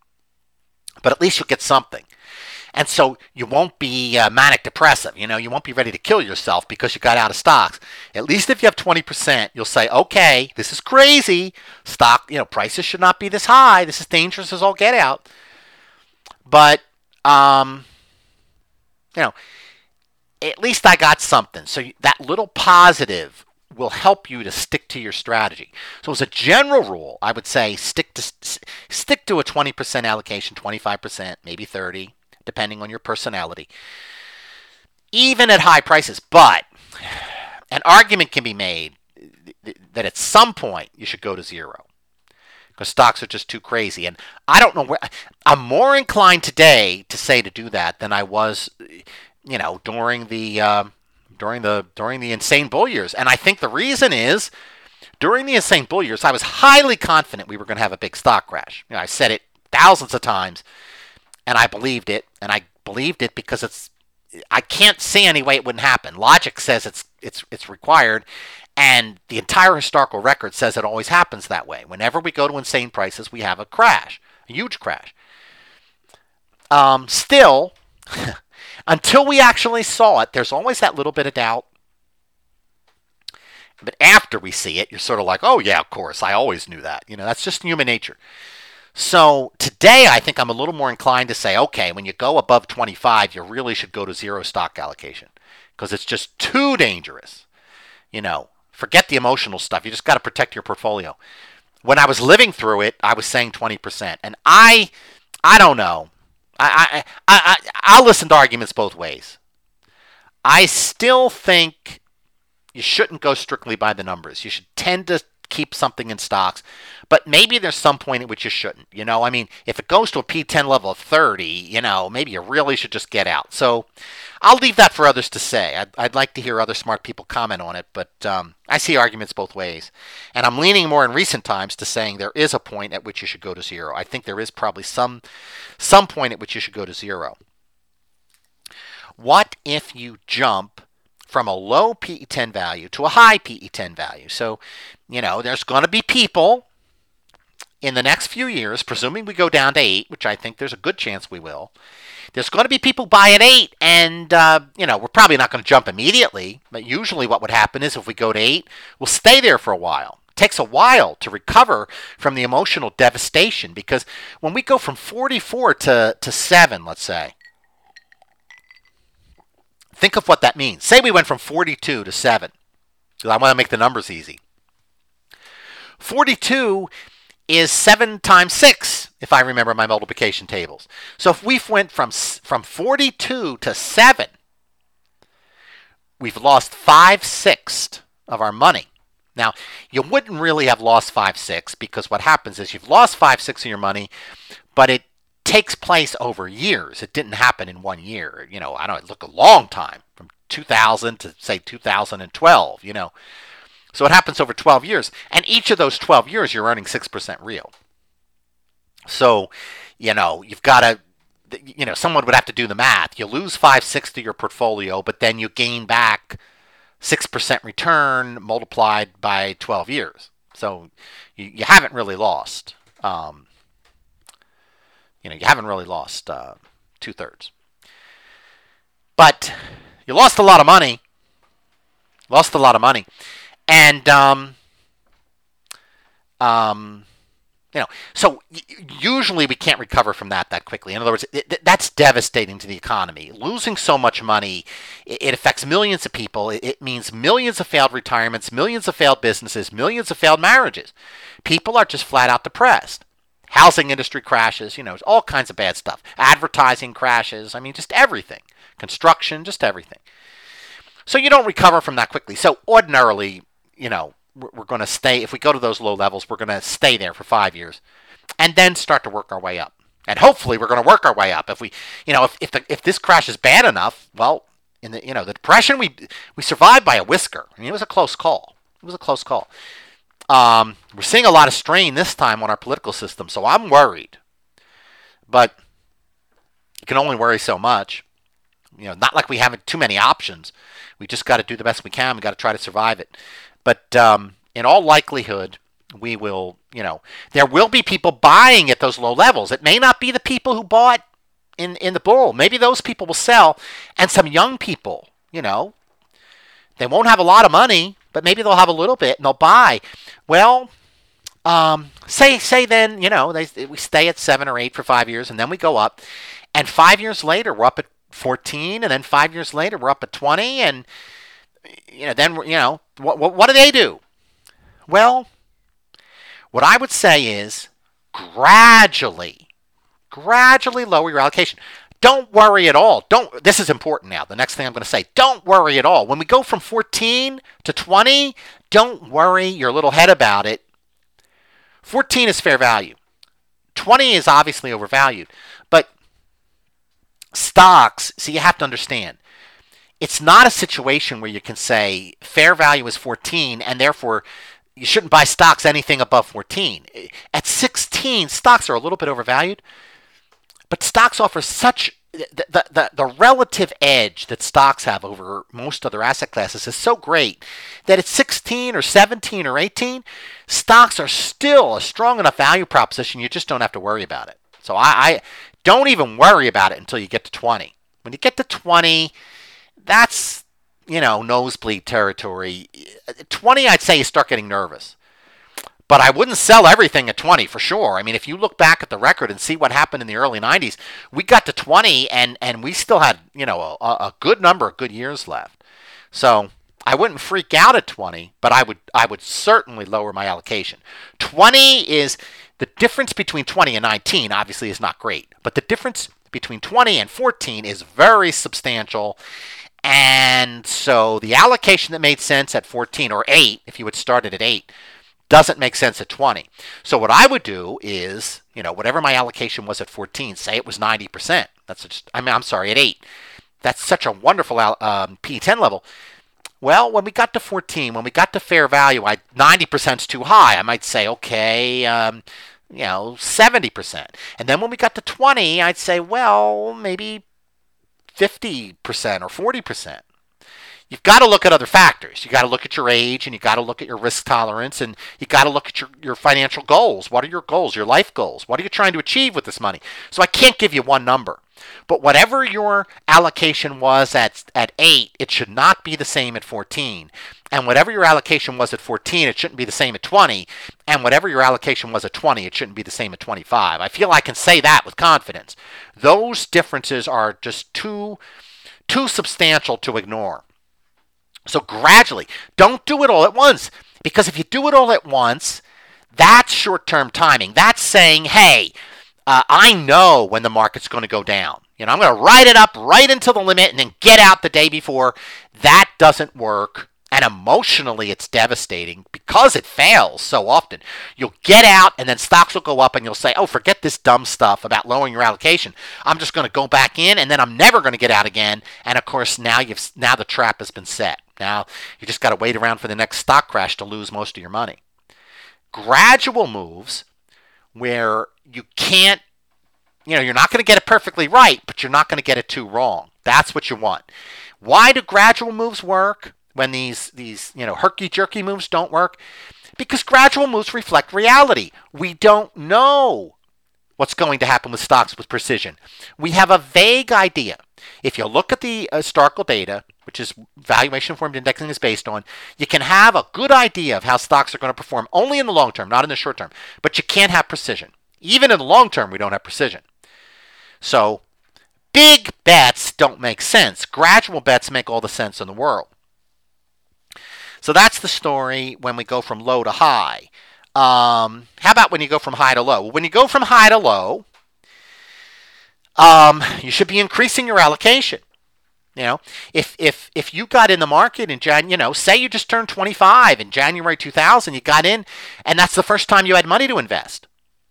But at least you'll get something. And so you won't be uh, manic depressive. You know, you won't be ready to kill yourself because you got out of stocks. At least if you have twenty percent, you'll say, okay, this is crazy. Stock, you know, prices should not be this high. This is dangerous as all get out. But, um, you know, at least I got something. So that little positive will help you to stick to your strategy. So as a general rule, I would say stick to stick to a twenty percent allocation, twenty-five percent, maybe thirty, depending on your personality, even at high prices. But an argument can be made that at some point you should go to zero because stocks are just too crazy. And I don't know where I'm more inclined today to say to do that than I was, you know, during the um, during the during the insane bull years. And I think the reason is during the insane bull years, I was highly confident we were going to have a big stock crash. You know, I said it thousands of times, and I believed it. And I believed it because it's I can't see any way it wouldn't happen. Logic says it's it's it's required, and the entire historical record says it always happens that way. Whenever we go to insane prices, we have a crash, a huge crash. Um, still. Until we actually saw it, there's always that little bit of doubt. But after we see it, you're sort of like, oh, yeah, of course, I always knew that. You know, that's just human nature. So today, I think I'm a little more inclined to say, okay, when you go above twenty-five, you really should go to zero stock allocation because it's just too dangerous. You know, forget the emotional stuff. You just got to protect your portfolio. When I was living through it, I was saying twenty percent. And I, I don't know. I, I, I, I'll listen to arguments both ways. I still think you shouldn't go strictly by the numbers. You should tend to keep something in stocks, but maybe there's some point at which you shouldn't. You know, I mean, if it goes to a P ten level of thirty, you know, maybe you really should just get out. So I'll leave that for others to say. I'd, I'd like to hear other smart people comment on it, but um, I see arguments both ways. And I'm leaning more in recent times to saying there is a point at which you should go to zero. I think there is probably some some point at which you should go to zero. What if you jump from a low P E ten value to a high P E ten value? So, you know, there's going to be people in the next few years, presuming we go down to eight, which I think there's a good chance we will, there's going to be people buy at eight, and uh, you know we're probably not going to jump immediately. But usually, what would happen is if we go to eight, we'll stay there for a while. It takes a while to recover from the emotional devastation, because when we go from forty-four to to seven, let's say, think of what that means. Say we went from forty-two to seven. I want to make the numbers easy. forty-two is seven times six, if I remember my multiplication tables. So if we went from from forty-two to seven, we've lost five-sixths of our money. Now, you wouldn't really have lost five-sixths, because what happens is you've lost five-sixths of your money, but it takes place over years. It didn't happen in one year. You know, I don't know, it took a long time, from two thousand to, say, two thousand twelve, you know. So it happens over twelve years, and each of those twelve years you're earning six percent real. So, you know, you've got to, you know, someone would have to do the math. You lose five-sixths of your portfolio, but then you gain back six percent return multiplied by twelve years. So you, you haven't really lost, um, you know, you haven't really lost uh, two-thirds. But you lost a lot of money, lost a lot of money. And, um, um, you know, so usually we can't recover from that that quickly. In other words, it, that's devastating to the economy. Losing so much money, it, it affects millions of people. It, it means millions of failed retirements, millions of failed businesses, millions of failed marriages. People are just flat out depressed. Housing industry crashes, you know, all kinds of bad stuff. Advertising crashes, I mean, just everything. Construction, just everything. So you don't recover from that quickly. So ordinarily, you know, we're, we're going to stay, if we go to those low levels, we're going to stay there for five years and then start to work our way up. And hopefully we're going to work our way up. If we, you know, if if, the, if this crash is bad enough, well, in the, you know, the depression, we we survived by a whisker. I mean, it was a close call. It was a close call. Um, we're seeing a lot of strain this time on our political system, so I'm worried. But you can only worry so much. You know, not like we have too many options. We just got to do the best we can. We got to try to survive it. But um, in all likelihood, we will, you know, there will be people buying at those low levels. It may not be the people who bought in, in the bull. Maybe those people will sell. And some young people, you know, they won't have a lot of money, but maybe they'll have a little bit and they'll buy. Well, um, say say then, you know, they, we stay at seven or eight for five years and then we go up. And five years later, we're up at fourteen, and then five years later, we're up at twenty, and you know, then you know, what, what what do they do? Well, what I would say is gradually, gradually lower your allocation. Don't worry at all. Don't. This is important now. The next thing I'm going to say. Don't worry at all. When we go from fourteen to twenty, don't worry your little head about it. fourteen is fair value. twenty is obviously overvalued, but stocks, see, you have to understand, it's not a situation where you can say fair value is fourteen and therefore you shouldn't buy stocks anything above fourteen. At sixteen, stocks are a little bit overvalued, but stocks offer such, the, the, the, the relative edge that stocks have over most other asset classes is so great that at sixteen or seventeen or eighteen, stocks are still a strong enough value proposition, you just don't have to worry about it. So I, I don't even worry about it until you get to twenty. When you get to twenty, that's, you know, nosebleed territory. twenty, I'd say you start getting nervous. But I wouldn't sell everything at twenty for sure. I mean, if you look back at the record and see what happened in the early nineties, we got to twenty and, and we still had, you know, a, a good number of good years left. So I wouldn't freak out at twenty, but I would I would certainly lower my allocation. twenty is, the difference between twenty and nineteen obviously is not great, but the difference between twenty and fourteen is very substantial. And so the allocation that made sense at fourteen or eight, if you had started at eight, doesn't make sense at twenty. So what I would do is, you know, whatever my allocation was at fourteen, say it was ninety percent. That's just, I mean, I'm sorry, at eight. That's such a wonderful um, P ten level. Well, when we got to fourteen, when we got to fair value, I ninety percent is too high. I might say, okay, um, you know, seventy percent. And then when we got to twenty, I'd say, well, maybe fifty percent or forty percent. you've got to look at other factors. You got to look at your age, and you got to look at your risk tolerance, and you got to look at your, your financial goals. What are your goals, your life goals? What are you trying to achieve with this money? So I can't give you one number. But whatever your allocation was at, at eight, it should not be the same at fourteen. And whatever your allocation was at fourteen, it shouldn't be the same at twenty. And whatever your allocation was at twenty, it shouldn't be the same at twenty-five. I feel I can say that with confidence. Those differences are just too, too substantial to ignore. So gradually, don't do it all at once. Because if you do it all at once, that's short-term timing. That's saying, hey, uh, I know when the market's going to go down. You know, I'm going to ride it up right into the limit and then get out the day before. That doesn't work. And emotionally, it's devastating because it fails so often. You'll get out and then stocks will go up and you'll say, oh, forget this dumb stuff about lowering your allocation. I'm just going to go back in and then I'm never going to get out again. And of course, now you've now the trap has been set. Now you just got to wait around for the next stock crash to lose most of your money. Gradual moves where you can't, you know, you're not going to get it perfectly right, but you're not going to get it too wrong. That's what you want. Why do gradual moves work when these, these you know, herky-jerky moves don't work? Because gradual moves reflect reality. We don't know what's going to happen with stocks with precision. We have a vague idea. If you look at the historical data, which is valuation-informed indexing is based on, you can have a good idea of how stocks are going to perform only in the long term, not in the short term. But you can't have precision. Even in the long term, we don't have precision. So big bets don't make sense. Gradual bets make all the sense in the world. So that's the story when we go from low to high. Um, how about when you go from high to low? Well, when you go from high to low, um, you should be increasing your allocation. You know, if if if you got in the market in Jan, you know, say you just turned twenty-five in January two thousand, you got in, and that's the first time you had money to invest.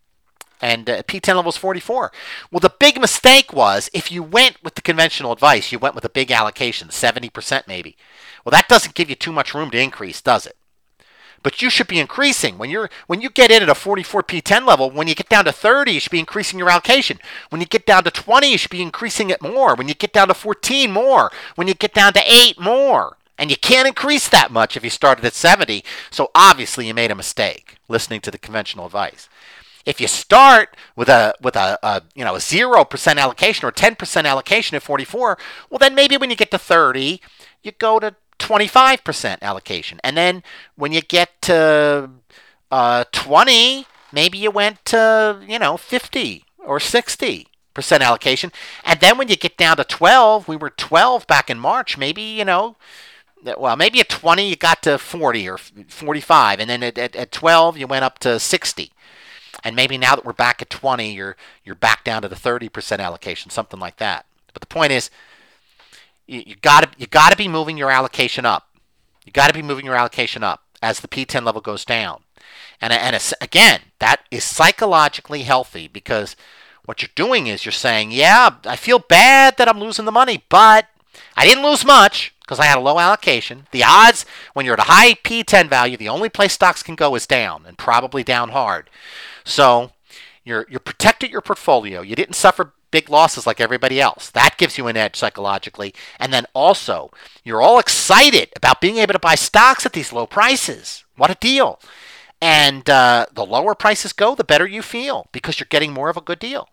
And uh, P ten level is forty-four. Well, the big mistake was if you went with the conventional advice, you went with a big allocation, seventy percent maybe. Well, that doesn't give you too much room to increase, does it? But you should be increasing. When you're when you get in at a forty-four P ten level, when you get down to thirty, you should be increasing your allocation. When you get down to twenty, you should be increasing it more. When you get down to fourteen, more. When you get down to eight, more. And you can't increase that much if you started at seventy. So obviously you made a mistake listening to the conventional advice. If you start with a with a, a you know a zero percent allocation or ten percent allocation at forty-four, well then maybe when you get to thirty, you go to twenty-five percent allocation. And then when you get to uh, twenty, maybe you went to, you know, fifty or sixty percent allocation. And then when you get down to twelve, we were twelve back in March, maybe, you know, well, maybe at twenty you got to forty or forty-five. And then at, at, at twelve you went up to sixty. And maybe now that we're back at twenty, you're you're back down to the thirty percent allocation, something like that. But the point is, you, you gotta you gotta be moving your allocation up. You gotta be moving your allocation up as the P ten level goes down. And and again, that is psychologically healthy because what you're doing is you're saying, yeah, I feel bad that I'm losing the money, but I didn't lose much because I had a low allocation. The odds when you're at a high P ten value, the only place stocks can go is down, and probably down hard. So you're you're protected your portfolio. You didn't suffer big losses like everybody else. That gives you an edge psychologically. And then also, you're all excited about being able to buy stocks at these low prices. What a deal. And uh, the lower prices go, the better you feel because you're getting more of a good deal.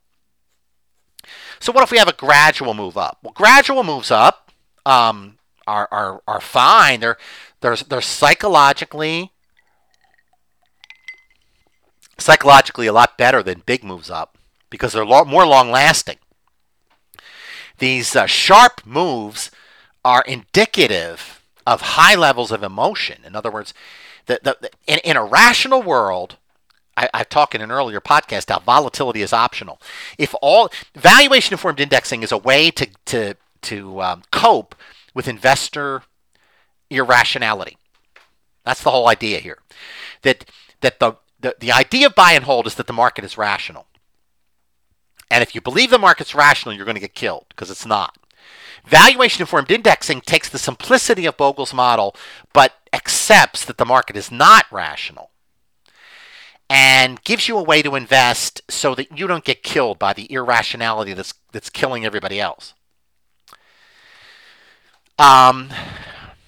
So what if we have a gradual move up? Well, gradual moves up um, are, are are fine. They're, they're, they're psychologically... psychologically a lot better than big moves up because they're lo- more long-lasting. These uh, sharp moves are indicative of high levels of emotion. In other words, the, the, the, in, in a rational world, I, I've talked in an earlier podcast how volatility is optional. If all valuation-informed indexing is a way to to to um, cope with investor irrationality. That's the whole idea here. That that the The, the idea of buy and hold is that the market is rational. And if you believe the market's rational, you're going to get killed because it's not. Valuation-informed indexing takes the simplicity of Bogle's model, but accepts that the market is not rational and gives you a way to invest so that you don't get killed by the irrationality that's, that's killing everybody else. Um,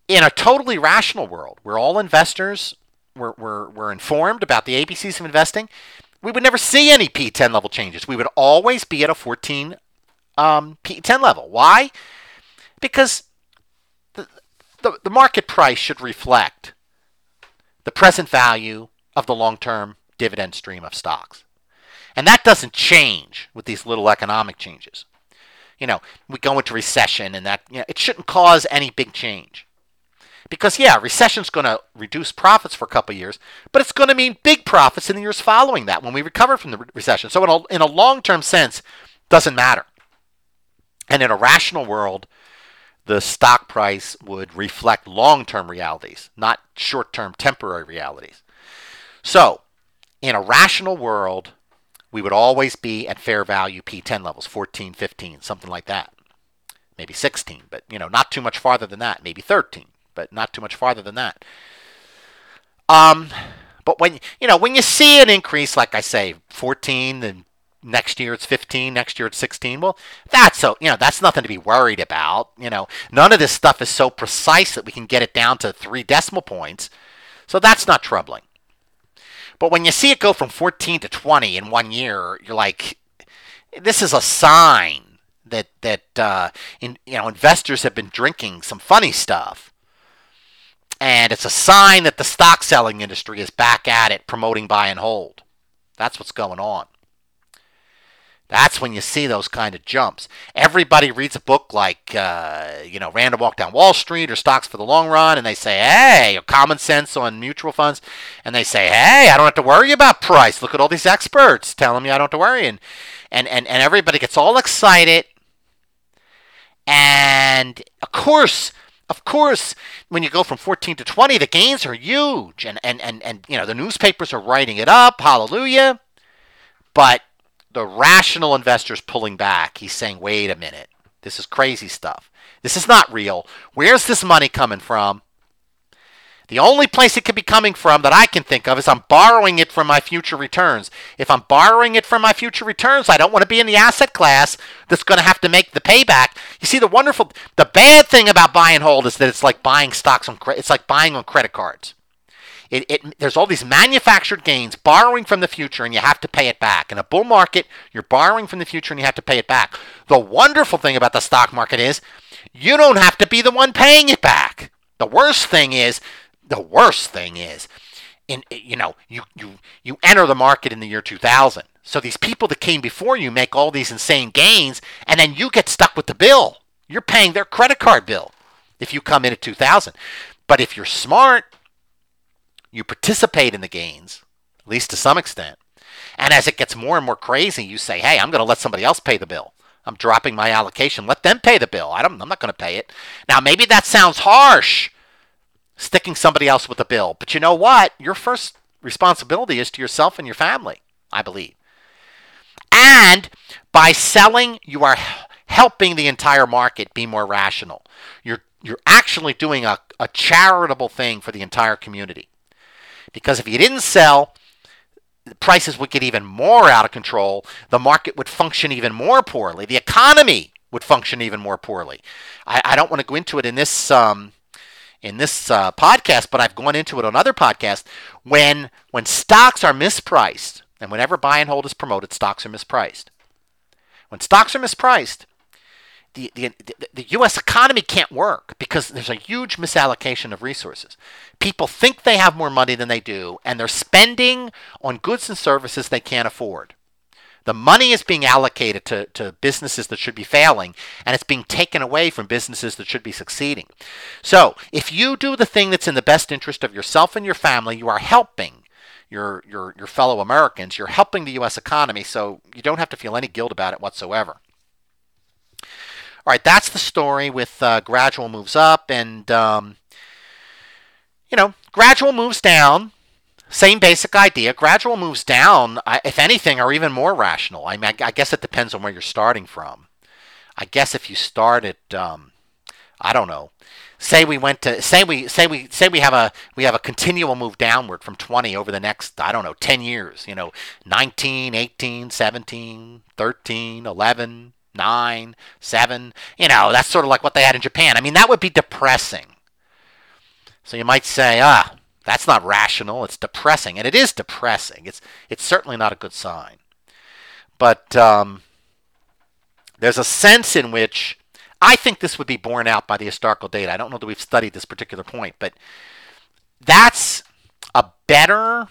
In a totally rational world, where all investors were, were, were informed about the A B Cs of investing, we would never see any P E ten level changes. We would always be at a fourteen um, P E ten level. Why? Because the, the, the market price should reflect the present value of the long-term dividend stream of stocks. And that doesn't change with these little economic changes. You know, we go into recession and that, you know, it shouldn't cause any big change. Because, yeah, recession's going to reduce profits for a couple of years, but it's going to mean big profits in the years following that when we recover from the re- recession. So in a, in a long-term sense, doesn't matter. And in a rational world, the stock price would reflect long-term realities, not short-term temporary realities. So in a rational world, we would always be at fair value P ten levels, fourteen, fifteen, something like that. Maybe sixteen, but, you know, not too much farther than that. Maybe thirteen. But not too much farther than that. Um, but when you know when you see an increase, like I say, fourteen, then next year it's fifteen, next year it's sixteen. Well, that's so you know that's nothing to be worried about. You know, none of this stuff is so precise that we can get it down to three decimal points. So that's not troubling. But when you see it go from fourteen to twenty in one year, you're like, this is a sign that that uh, in, you know investors have been drinking some funny stuff. And it's a sign that the stock selling industry is back at it, promoting buy and hold. That's what's going on. That's when you see those kind of jumps. Everybody reads a book like, uh, you know, Random Walk Down Wall Street or Stocks for the Long Run, and they say, hey, or Common Sense on mutual funds, and they say, hey, I don't have to worry about price. Look at all these experts telling me I don't have to worry. And, and, and, and everybody gets all excited. And, of course... Of course, when you go from fourteen to twenty, the gains are huge. And, and, and, and you know, the newspapers are writing it up. Hallelujah. But the rational investor's pulling back. He's saying, wait a minute. This is crazy stuff. This is not real. Where's this money coming from? The only place it could be coming from that I can think of is I'm borrowing it from my future returns. If I'm borrowing it from my future returns, I don't want to be in the asset class that's going to have to make the payback. You see, the wonderful, the bad thing about buy and hold is that it's like buying stocks on credit. It's like buying on credit cards. It, it, there's all these manufactured gains, borrowing from the future, and you have to pay it back. In a bull market, you're borrowing from the future and you have to pay it back. The wonderful thing about the stock market is you don't have to be the one paying it back. The worst thing is, the worst thing is, in you know, you, you, you enter the market in the year two thousand. So these people that came before you make all these insane gains, and then you get stuck with the bill. You're paying their credit card bill if you come in at two thousand. But if you're smart, you participate in the gains, at least to some extent. And as it gets more and more crazy, you say, hey, I'm going to let somebody else pay the bill. I'm dropping my allocation. Let them pay the bill. I don't, I'm not going to pay it. Now, maybe that sounds harsh, sticking somebody else with the bill. But you know what? Your first responsibility is to yourself and your family, I believe. And by selling, you are helping the entire market be more rational. You're you're actually doing a, a charitable thing for the entire community. Because if you didn't sell, the prices would get even more out of control. The market would function even more poorly. The economy would function even more poorly. I, I don't want to go into it in this um, in this uh, podcast, but I've gone into it on other podcasts. When when stocks are mispriced, and whenever buy and hold is promoted, stocks are mispriced. When stocks are mispriced, the, the, the U S economy can't work because there's a huge misallocation of resources. People think they have more money than they do, and they're spending on goods and services they can't afford. The money is being allocated to, to businesses that should be failing, and it's being taken away from businesses that should be succeeding. So if you do the thing that's in the best interest of yourself and your family, you are helping your, your, your fellow Americans. You're helping the U S economy, so you don't have to feel any guilt about it whatsoever. All right, that's the story with uh, gradual moves up and, um, you know, gradual moves down. Same basic idea. Gradual moves down, if anything, are even more rational. I mean, I guess it depends on where you're starting from. I guess if you start at, um, I don't know, say we went to, say we, say we, say we have a, we have a continual move downward from twenty over the next, I don't know, ten years. You know, nineteen, eighteen, seventeen, thirteen, eleven, nine, seven. You know, that's sort of like what they had in Japan. I mean, that would be depressing. So you might say, ah, that's not rational. It's depressing. And it is depressing. It's, it's certainly not a good sign. But um, there's a sense in which I think this would be borne out by the historical data. I don't know that we've studied this particular point, but that's a better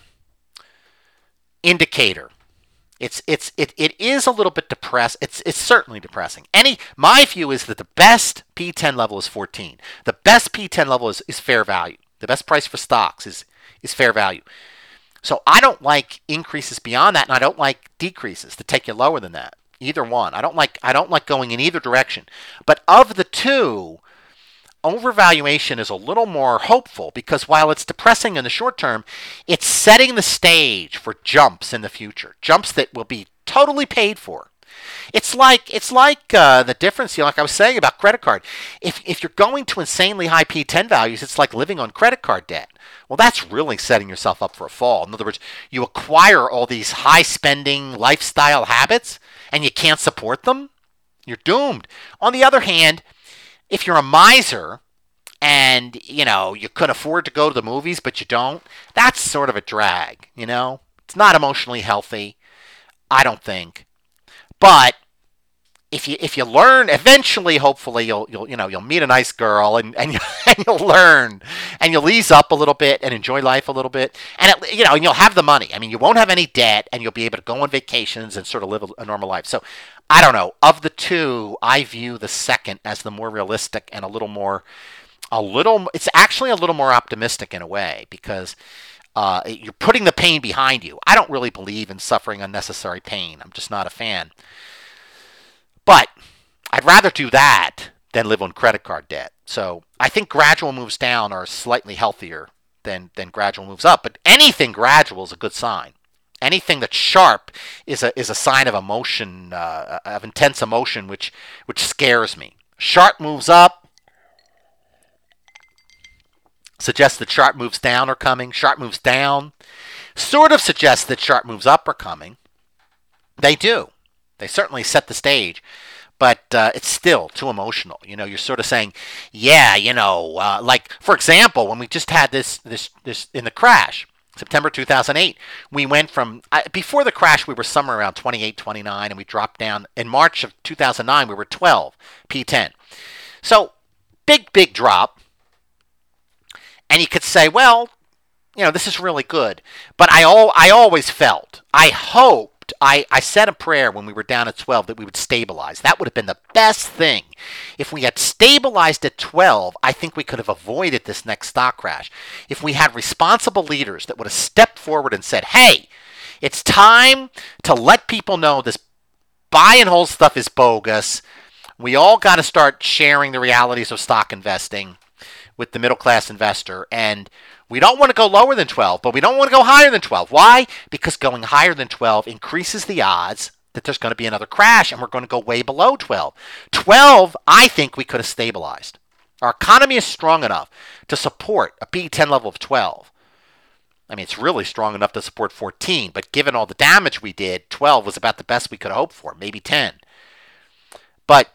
indicator. It's it's it, it is a little bit depressed. It's it's certainly depressing. Any my view is that the best P ten level is fourteen. The best P ten level is, is fair value. The best price for stocks is is fair value. So I don't like increases beyond that, and I don't like decreases to take you lower than that. Either one. I don't like I don't like going in either direction. But of the two, overvaluation is a little more hopeful because while it's depressing in the short term, it's setting the stage for jumps in the future. Jumps that will be totally paid for. It's like it's like uh, the difference, you know, like I was saying about credit card. If if you're going to insanely high P ten values, it's like living on credit card debt. Well, that's really setting yourself up for a fall. In other words, you acquire all these high spending lifestyle habits and you can't support them, you're doomed. On the other hand, if you're a miser and, you know, you could afford to go to the movies but you don't, that's sort of a drag, you know? It's not emotionally healthy, I don't think. But if you if you learn, eventually, hopefully, you'll you'll you know you'll meet a nice girl and and, you, and you'll learn and you'll ease up a little bit and enjoy life a little bit, and it, you know and you'll have the money. I mean, you won't have any debt, and you'll be able to go on vacations and sort of live a, a normal life. So, I don't know. Of the two, I view the second as the more realistic and a little more, a little. It's actually a little more optimistic in a way because. Uh, you're putting the pain behind you. I don't really believe in suffering unnecessary pain. I'm just not a fan. But I'd rather do that than live on credit card debt. So I think gradual moves down are slightly healthier than, than gradual moves up. But anything gradual is a good sign. Anything that's sharp is a is a sign of emotion, uh, of intense emotion, which which scares me. Sharp moves up suggests that sharp moves down are coming. Sharp moves down sort of suggests that sharp moves up are coming. They do. They certainly set the stage. But uh, it's still too emotional. You know, you're sort of saying, yeah, you know, uh, like, for example, when we just had this, this, this in the crash, September two thousand eight, we went from, uh, before the crash, we were somewhere around twenty-eight, twenty-nine, and we dropped down. In March of two thousand nine, we were twelve, P ten. So, big, big drop. And you could say, well, you know, this is really good. But I al- I always felt, I hoped, I, I said a prayer when we were down at twelve that we would stabilize. That would have been the best thing. If we had stabilized at twelve, I think we could have avoided this next stock crash. If we had responsible leaders that would have stepped forward and said, hey, it's time to let people know this buy and hold stuff is bogus. We all got to start sharing the realities of stock investing with the middle class investor, and we don't want to go lower than twelve, but we don't want to go higher than twelve. Why? Because going higher than twelve increases the odds that there's going to be another crash, and we're going to go way below twelve. twelve, I think we could have stabilized. Our economy is strong enough to support a P ten level of twelve. I mean, it's really strong enough to support fourteen, but given all the damage we did, twelve was about the best we could hope for, maybe ten. But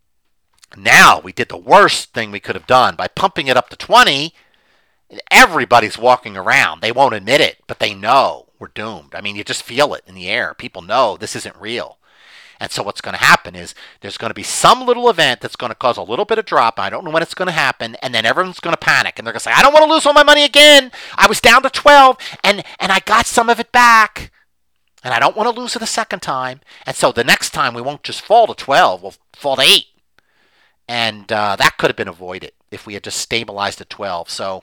now we did the worst thing we could have done by pumping it up to twenty. Everybody's walking around. They won't admit it, but they know we're doomed. I mean, you just feel it in the air. People know this isn't real. And so what's going to happen is there's going to be some little event that's going to cause a little bit of drop. I don't know when it's going to happen. And then everyone's going to panic. And they're going to say, I don't want to lose all my money again. I was down to twelve and, and I got some of it back. And I don't want to lose it a second time. And so the next time we won't just fall to twelve. We'll fall to eight. And uh, that could have been avoided if we had just stabilized at twelve. So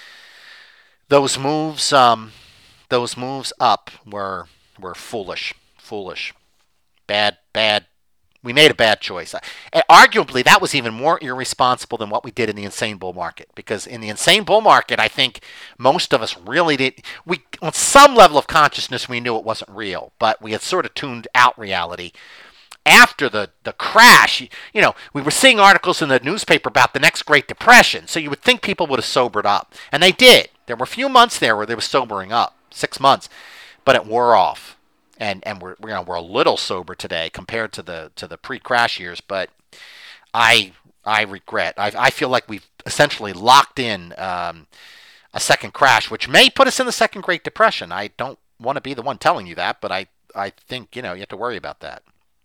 those moves, um, those moves up were were foolish, foolish, bad, bad. We made a bad choice. And arguably, that was even more irresponsible than what we did in the insane bull market. Because in the insane bull market, I think most of us really did. We, on some level of consciousness, we knew it wasn't real, but we had sort of tuned out reality. After the, the crash, you know, we were seeing articles in the newspaper about the next Great Depression, so you would think people would have sobered up. And they did. There were a few months there where they were sobering up, six months, but it wore off. And and we're you know we're a little sober today compared to the to the pre-crash years, but I I regret. I, I feel like we've essentially locked in um, a second crash, which may put us in the second Great Depression. I don't want to be the one telling you that, but I, I think, you know, you have to worry about that.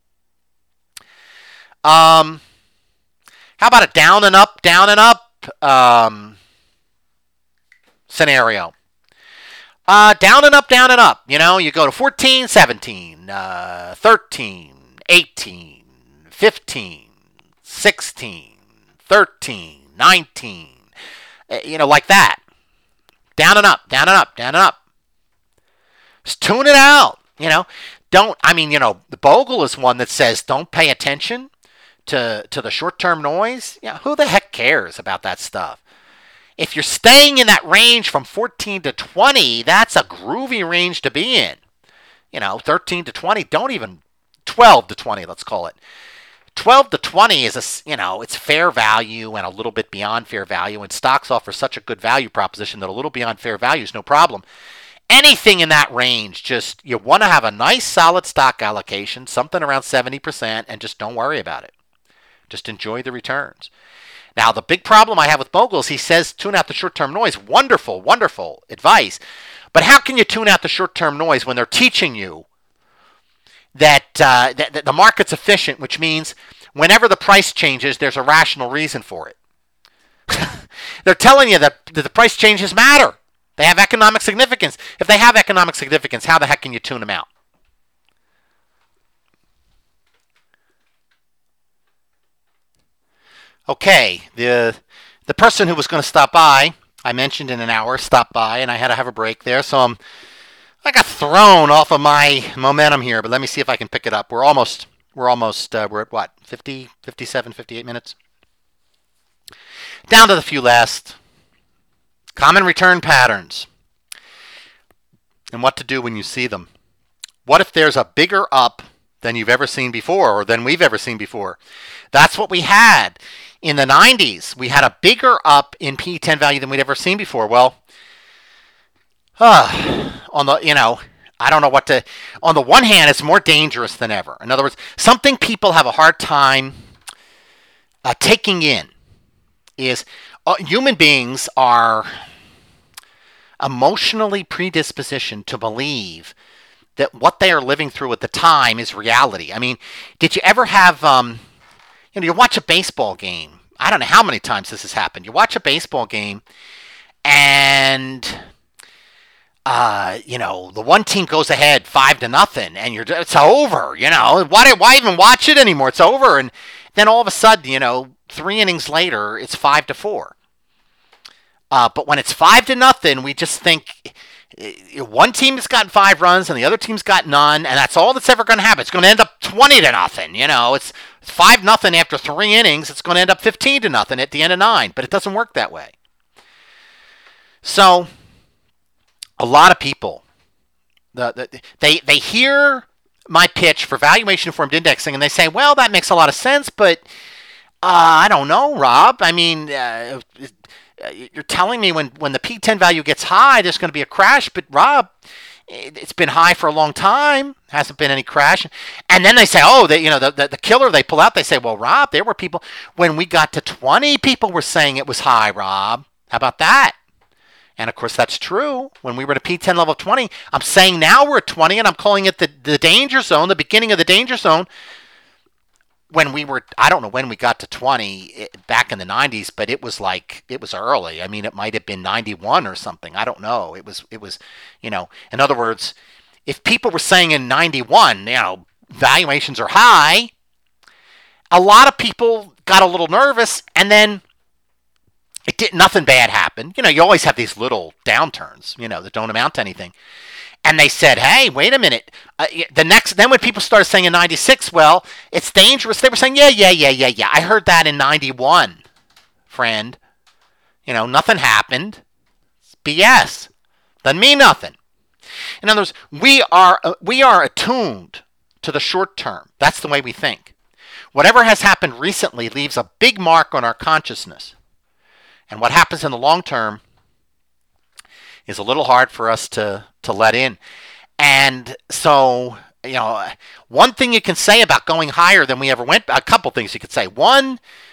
Um, how about a down and up, down and up um, scenario? Uh, down and up, down and up. You know, you go to fourteen, seventeen, uh, thirteen, eighteen, fifteen, sixteen, thirteen, nineteen. You know, like that. Down and up, down and up, down and up. Just tune it out. You know, don't, I mean, you know, the Bogle is one that says don't pay attention to, to the short-term noise. Yeah, who the heck cares about that stuff? If you're staying in that range from fourteen to twenty, that's a groovy range to be in. You know, thirteen to twenty, don't even, twelve to twenty, let's call it. twelve to twenty is, a, you know, it's fair value and a little bit beyond fair value, and stocks offer such a good value proposition that a little beyond fair value is no problem. Anything in that range, just, you want to have a nice solid stock allocation, something around seventy percent, and just don't worry about it. Just enjoy the returns. Now, the big problem I have with Bogle is he says tune out the short-term noise. Wonderful, wonderful advice. But how can you tune out the short-term noise when they're teaching you that, uh, that, that the market's efficient, which means whenever the price changes, there's a rational reason for it? They're telling you that, that the price changes matter. They have economic significance. If they have economic significance, how the heck can you tune them out? Okay, the the person who was going to stop by, I mentioned in an hour, stopped by, and I had to have a break there, so I'm, I got thrown off of my momentum here, but let me see if I can pick it up. We're almost, we're almost, uh, we're at what, fifty, fifty-seven, fifty-eight minutes? Down to the few last. Common return patterns. And what to do when you see them. What if there's a bigger up than you've ever seen before, or than we've ever seen before? That's what we had. In the nineties, we had a bigger up in P E ten value than we'd ever seen before. Well, uh, on the, you know, I don't know what to, on the one hand, it's more dangerous than ever. In other words, something people have a hard time uh, taking in is uh, human beings are emotionally predispositioned to believe that what they are living through at the time is reality. I mean, did you ever have, um, you know, you watch a baseball game. I don't know how many times this has happened. You watch a baseball game and, uh, you know, the one team goes ahead five to nothing and you're, it's over, you know, why, why even watch it anymore? It's over. And then all of a sudden, you know, three innings later, it's five to four. Uh, but when it's five to nothing, we just think one team has gotten five runs and the other team's got none, and that's all that's ever going to happen. It's going to end up twenty to nothing. You know, it's five nothing after three innings. It's going to end up fifteen to nothing at the end of nine, but it doesn't work that way. So, a lot of people, the, the they they hear my pitch for valuation informed indexing, and they say, "Well, that makes a lot of sense, but uh, I don't know, Rob. I mean." Uh, You're telling me when, when the P ten value gets high, there's going to be a crash. But, Rob, it's been high for a long time. Hasn't been any crash. And then they say, oh, they, you know, the, the, the killer they pull out, they say, well, Rob, there were people, when we got to twenty, people were saying it was high, Rob. How about that? And, of course, that's true. When we were at a P ten level of twenty, I'm saying now we're at twenty, and I'm calling it the, the danger zone, the beginning of the danger zone. When we were, I don't know when we got to twenty back in the nineties, but it was like, it was early. I mean, it might have been ninety-one or something. I don't know. It was, it was, you know, in other words, if people were saying in ninety-one, you know, valuations are high, a lot of people got a little nervous, and then it did, nothing bad happened. You know, you always have these little downturns, you know, that don't amount to anything. And they said, hey, wait a minute. Uh, the next, then when people started saying in ninety-six, well, it's dangerous, they were saying, yeah, yeah, yeah, yeah, yeah. I heard that in ninety-one, friend. You know, nothing happened. It's B S. Doesn't mean nothing. In other words, we are, uh, we are attuned to the short term. That's the way we think. Whatever has happened recently leaves a big mark on our consciousness. And what happens in the long term is a little hard for us to, to let in. And so, you know, one thing you can say about going higher than we ever went, a couple things you could say. One,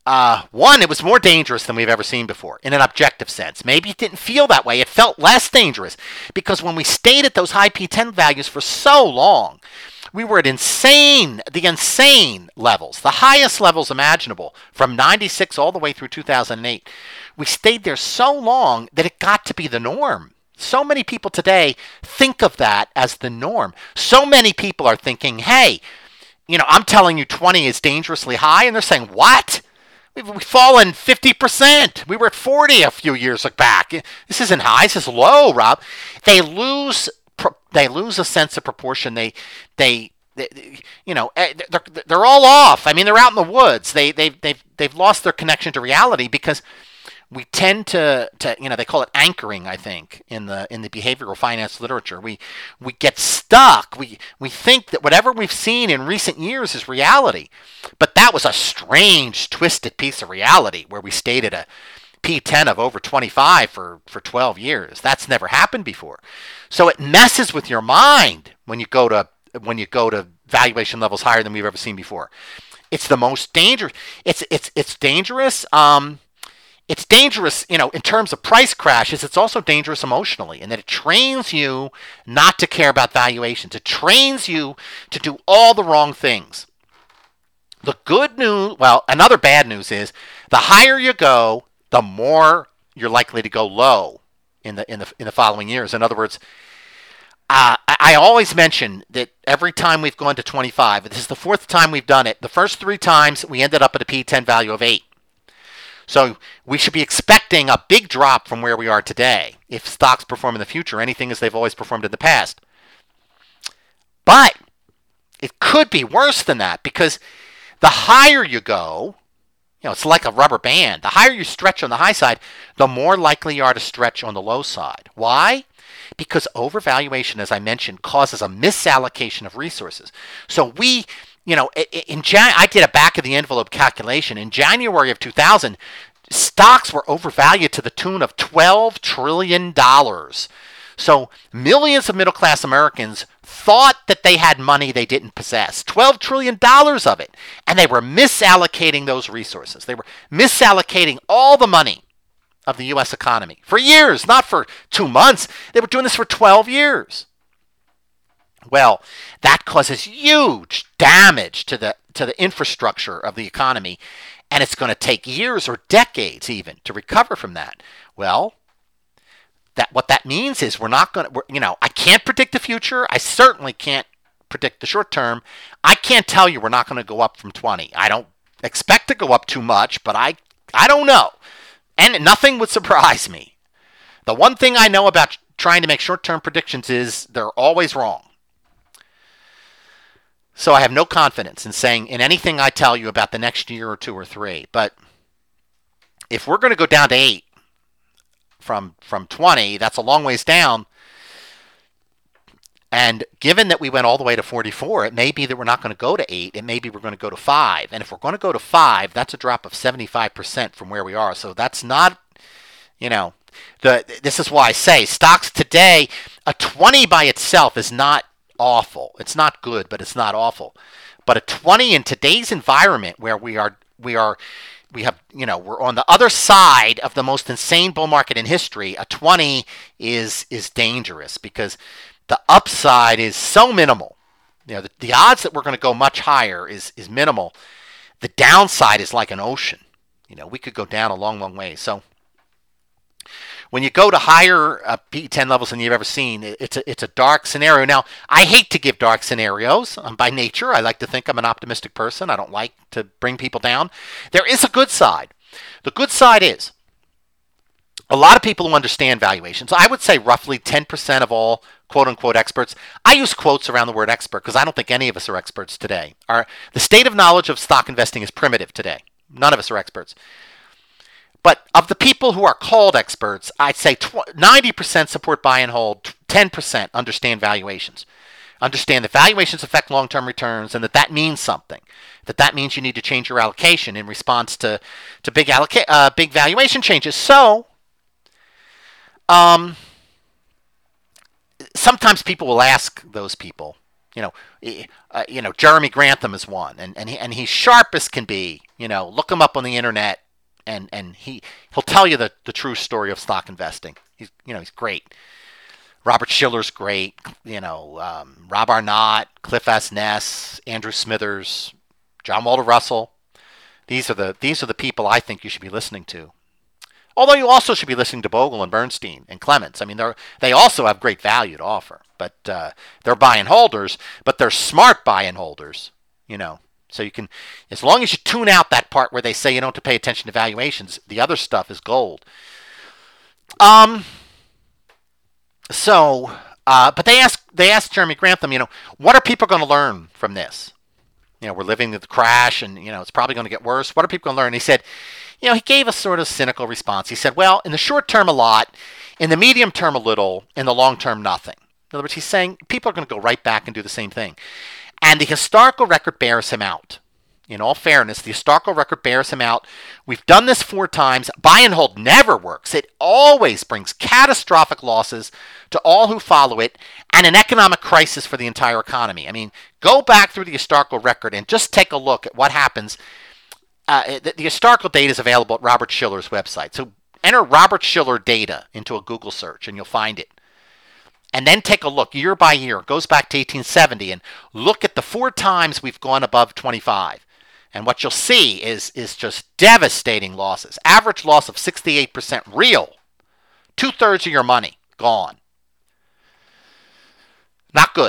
Uh, one, it was more dangerous than we've ever seen before in an objective sense. Maybe it didn't feel that way. It felt less dangerous because when we stayed at those high P ten values for so long, we were at insane, the insane levels, the highest levels imaginable from ninety-six all the way through two thousand eight. We stayed there so long that it got to be the norm. So many people today think of that as the norm. So many people are thinking, hey, you know, I'm telling you twenty is dangerously high, and they're saying, what? We've, we've fallen fifty percent. We were at forty a few years back. This isn't high. This is low, Rob. They lose. They lose a sense of proportion. They, they, they you know, they're, they're all off. I mean, they're out in the woods. They, they, they've, they've lost their connection to reality because we tend to, to, you know, they call it anchoring, I think, in the in the behavioral finance literature. We we get stuck. We we think that whatever we've seen in recent years is reality. But that was a strange, twisted piece of reality where we stayed at a P ten of over twenty-five for, for twelve years. That's never happened before. So it messes with your mind when you go to when you go to valuation levels higher than we've ever seen before. It's the most dangerous. It's it's it's dangerous. Um, It's dangerous, you know, in terms of price crashes. It's also dangerous emotionally in that it trains you not to care about valuations. It trains you to do all the wrong things. The good news, well, another bad news is the higher you go, the more you're likely to go low in the in the in the following years. In other words, uh, I, I always mention that every time we've gone to twenty-five, this is the fourth time we've done it. The first three times we ended up at a P ten value of eight. So we should be expecting a big drop from where we are today if stocks perform in the future, anything as they've always performed in the past. But it could be worse than that because the higher you go, you know, it's like a rubber band. The higher you stretch on the high side, the more likely you are to stretch on the low side. Why? Because overvaluation, as I mentioned, causes a misallocation of resources. So we... You know, in Jan- I did a back of the envelope calculation. In January of two thousand, stocks were overvalued to the tune of twelve trillion dollars. So millions of middle-class Americans thought that they had money they didn't possess, twelve trillion dollars of it, and they were misallocating those resources. They were misallocating all the money of the U S economy for years, not for two months. They were doing this for twelve years. Well, that causes huge damage to the to the infrastructure of the economy, and it's going to take years or decades even to recover from that. Well, that what that means is we're not going to, you know, I can't predict the future. I certainly can't predict the short term. I can't tell you we're not going to go up from twenty. I don't expect to go up too much, but I I don't know. And nothing would surprise me. The one thing I know about trying to make short-term predictions is they're always wrong. So I have no confidence in saying in anything I tell you about the next year or two or three. But if we're going to go down to eight from from twenty, that's a long ways down. And given that we went all the way to forty-four, it may be that we're not going to go to eight. It may be we're going to go to five. And if we're going to go to five, that's a drop of seventy-five percent from where we are. So that's not, you know, the this is why I say stocks today, a twenty by itself is not awful. It's not good, but it's not awful. But a twenty in today's environment where we are we are we have, you know, we're on the other side of the most insane bull market in history, a twenty is is dangerous because the upside is so minimal. You know, the, the odds that we're going to go much higher is is minimal. The downside is like an ocean. You know, we could go down a long, long way. So when you go to higher uh, P ten levels than you've ever seen, it's a, it's a dark scenario. Now, I hate to give dark scenarios. Um, by nature, I like to think I'm an optimistic person. I don't like to bring people down. There is a good side. The good side is a lot of people who understand valuations. I would say roughly ten percent of all quote-unquote experts. I use quotes around the word expert because I don't think any of us are experts today. Our, the state of knowledge of stock investing is primitive today. None of us are experts. But of the people who are called experts, I'd say ninety percent support buy and hold, ten percent understand valuations. Understand that valuations affect long-term returns and that that means something. That that means you need to change your allocation in response to, to big, alloca- uh, big valuation changes. So, um, sometimes people will ask those people, You know, uh, you know, Jeremy Grantham is one, and and he, and he's sharp as can be. You know, look him up on the internet, and and he he'll tell you the the true story of stock investing. He's you know he's great. Robert Schiller's great. You know, um, Rob Arnott, Cliff S. Ness, Andrew Smithers, John Walter Russell. These are the these are the people I think you should be listening to. Although you also should be listening to Bogle and Bernstein and Clements. I mean, they they also have great value to offer. But uh, they're buy and holders, but they're smart buy and holders, you know. So you can, as long as you tune out that part where they say you don't have to pay attention to valuations, the other stuff is gold. Um. So, uh, but they asked they asked Jeremy Grantham, you know, what are people going to learn from this? You know, we're living through the crash, and you know it's probably going to get worse. What are people going to learn? And he said, you know, he gave a sort of cynical response. He said, well, in the short term, a lot. In the medium term, a little. In the long term, nothing. In other words, he's saying people are going to go right back and do the same thing. And the historical record bears him out. In all fairness, the historical record bears him out. We've done this four times. Buy and hold never works. It always brings catastrophic losses to all who follow it and an economic crisis for the entire economy. I mean, go back through the historical record and just take a look at what happens. Uh, the, the historical data is available at Robert Schiller's website. So enter Robert Schiller data into a Google search and you'll find it. And then take a look year by year. It goes back to eighteen seventy and look at the four times we've gone above twenty-five. And what you'll see is, is just devastating losses. Average loss of sixty-eight percent real. Two-thirds of your money gone. Not good.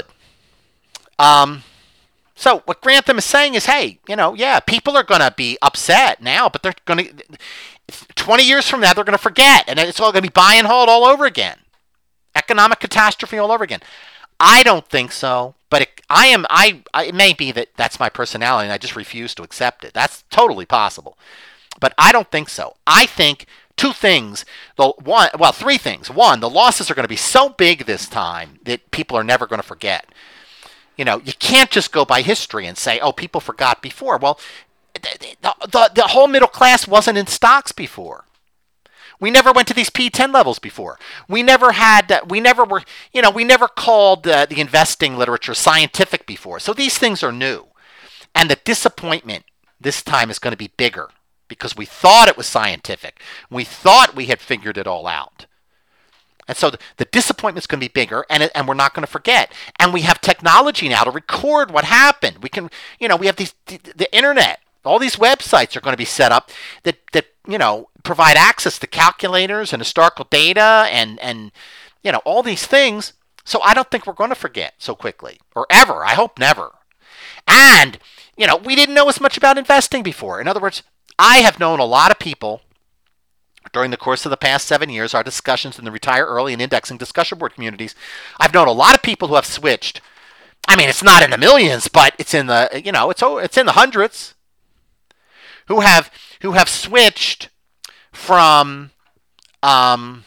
Um, so what Grantham is saying is, hey, you know, yeah, people are going to be upset now, but they're going to, twenty years from now, they're going to forget. And it's all going to be buy and hold all over again. Economic catastrophe all over again. I don't think so, but it, I am. I, I. It may be that that's my personality, and I just refuse to accept it. That's totally possible, but I don't think so. I think two things. The one, well, three things. One, the losses are going to be so big this time that people are never going to forget. You know, you can't just go by history and say, "Oh, people forgot before." Well, the the, the, the whole middle class wasn't in stocks before. We never went to these P ten levels before. We never had, uh, we never were, you know, we never called uh, the investing literature scientific before. So these things are new. And the disappointment this time is going to be bigger because we thought it was scientific. We thought we had figured it all out. And so the, the disappointment is going to be bigger, and, it, and we're not going to forget. And we have technology now to record what happened. We can, you know, we have these, the, the internet. All these websites are going to be set up that, that you know, provide access to calculators and historical data and, and, you know, all these things. So I don't think we're going to forget so quickly or ever. I hope never. And, you know, we didn't know as much about investing before. In other words, I have known a lot of people during the course of the past seven years, our discussions in the Retire Early and Indexing discussion board communities. I've known a lot of people who have switched. I mean, it's not in the millions, but it's in the, you know, it's it's in the hundreds. Who have who have switched from um,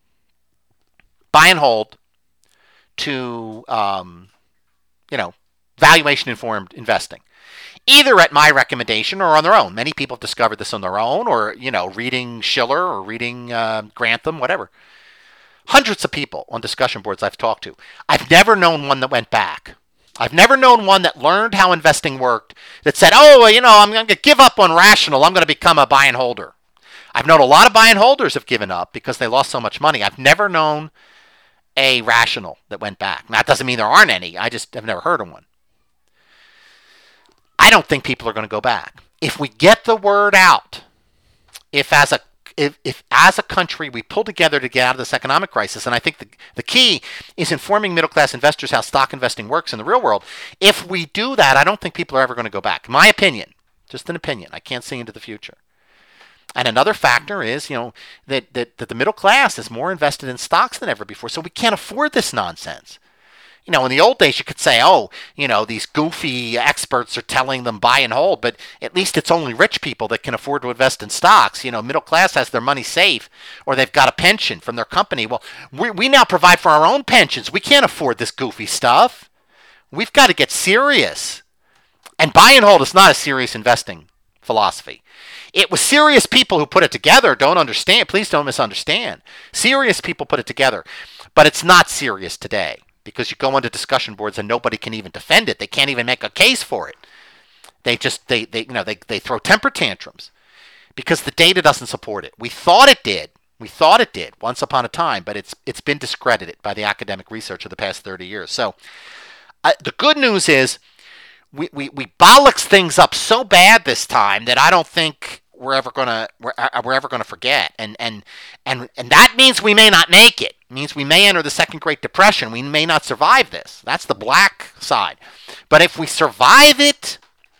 buy and hold to um, you know valuation informed investing, either at my recommendation or on their own. Many people have discovered this on their own, or you know, reading Schiller or reading uh, Grantham, whatever. Hundreds of people on discussion boards I've talked to. I've never known one that went back. I've never known one that learned how investing worked that said, oh, you know, I'm going to give up on rational. I'm going to become a buy and holder. I've known a lot of buy and holders have given up because they lost so much money. I've never known a rational that went back. Now, that doesn't mean there aren't any. I just have never heard of one. I don't think people are going to go back. If we get the word out, if as a If, if as a country we pull together to get out of this economic crisis, and I think the, the key is informing middle-class investors how stock investing works in the real world. If we do that, I don't think people are ever going to go back. My opinion, just an opinion. I can't see into the future. And another factor is, you know, that, that, that the middle class is more invested in stocks than ever before, so we can't afford this nonsense. You know, in the old days, you could say, oh, you know, these goofy experts are telling them buy and hold, but at least it's only rich people that can afford to invest in stocks. You know, middle class has their money safe, or they've got a pension from their company. Well, we, we now provide for our own pensions. We can't afford this goofy stuff. We've got to get serious. And buy and hold is not a serious investing philosophy. It was serious people who put it together. Don't understand. Please don't misunderstand. Serious people put it together. But it's not serious today. because you go onto discussion boards and nobody can even defend it. They can't even make a case for it. They just they they you know they they throw temper tantrums because the data doesn't support it. We thought it did. We thought it did once upon a time, but it's it's been discredited by the academic research of the past thirty years. So uh, the good news is we, we, we bollocks things up so bad this time that I don't think we're ever gonna we're, we're ever gonna forget. And and and and that means we may not make it. It means we may enter the Second Great Depression. We may not survive this. That's the black side. But if we survive it,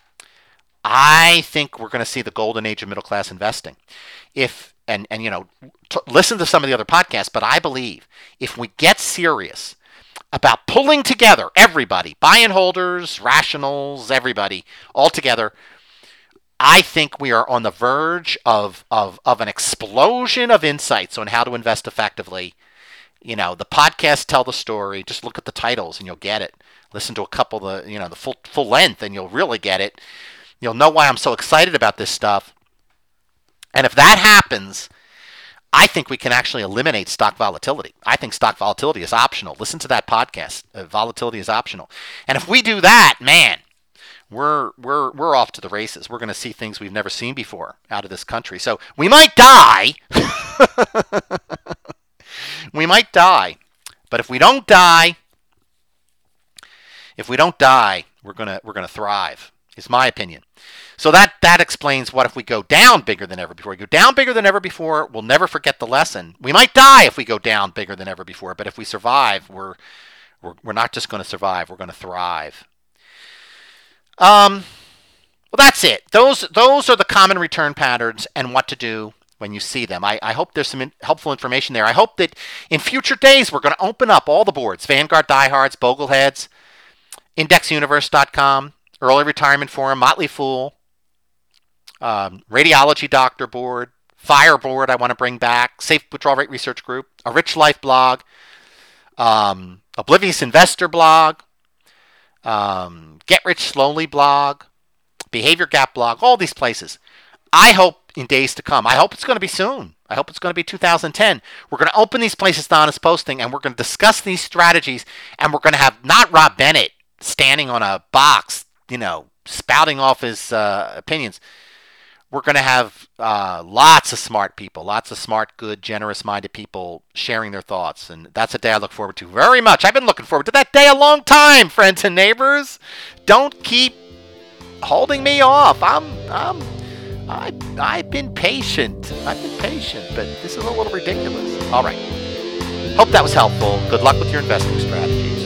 I think we're going to see the golden age of middle class investing. If and and you know, t- listen to some of the other podcasts, but I believe if we get serious about pulling together everybody, buy and holders, rationals, everybody all together, I think we are on the verge of of of an explosion of insights on how to invest effectively. You know, the podcasts tell the story. Just look at the titles and you'll get it. Listen to a couple of the, you know, the full full length and you'll really get it. You'll know why I'm so excited about this stuff. And if that happens, I think we can actually eliminate stock volatility. I think stock volatility is optional. Listen to that podcast. Uh, volatility is optional. And if we do that, man, we're we're we're off to the races. We're going to see things we've never seen before out of this country. So we might die. We might die. But if we don't die, if we don't die, we're gonna we're gonna thrive. Is my opinion. So that that explains what if we go down bigger than ever before. We go down bigger than ever before, we'll never forget the lesson. We might die if we go down bigger than ever before, but if we survive, we're we're we're not just going to survive, we're going to thrive. Um well, that's it. Those those are the common return patterns and what to do when you see them. I, I hope there's some in, helpful information there. I hope that in future days we're going to open up all the boards, Vanguard Diehards, Bogleheads, index universe dot com, Early Retirement Forum, Motley Fool, um, Radiology Doctor Board, Fire Board I want to bring back, Safe Withdrawal Rate Research Group, A Rich Life blog, um, Oblivious Investor blog, um, Get Rich Slowly blog, Behavior Gap blog, all these places. I hope in days to come, I hope it's going to be soon. I hope it's going to be two thousand ten. We're going to open these places to honest posting, and we're going to discuss these strategies, and we're going to have not Rob Bennett standing on a box, you know, spouting off his uh, opinions. We're going to have uh, lots of smart people, lots of smart, good, generous-minded people sharing their thoughts, and that's a day I look forward to very much. I've been looking forward to that day a long time, friends and neighbors. Don't keep holding me off. I'm, I'm, I, I've been patient. I've been patient, but this is a little ridiculous. All right. Hope that was helpful. Good luck with your investing strategies.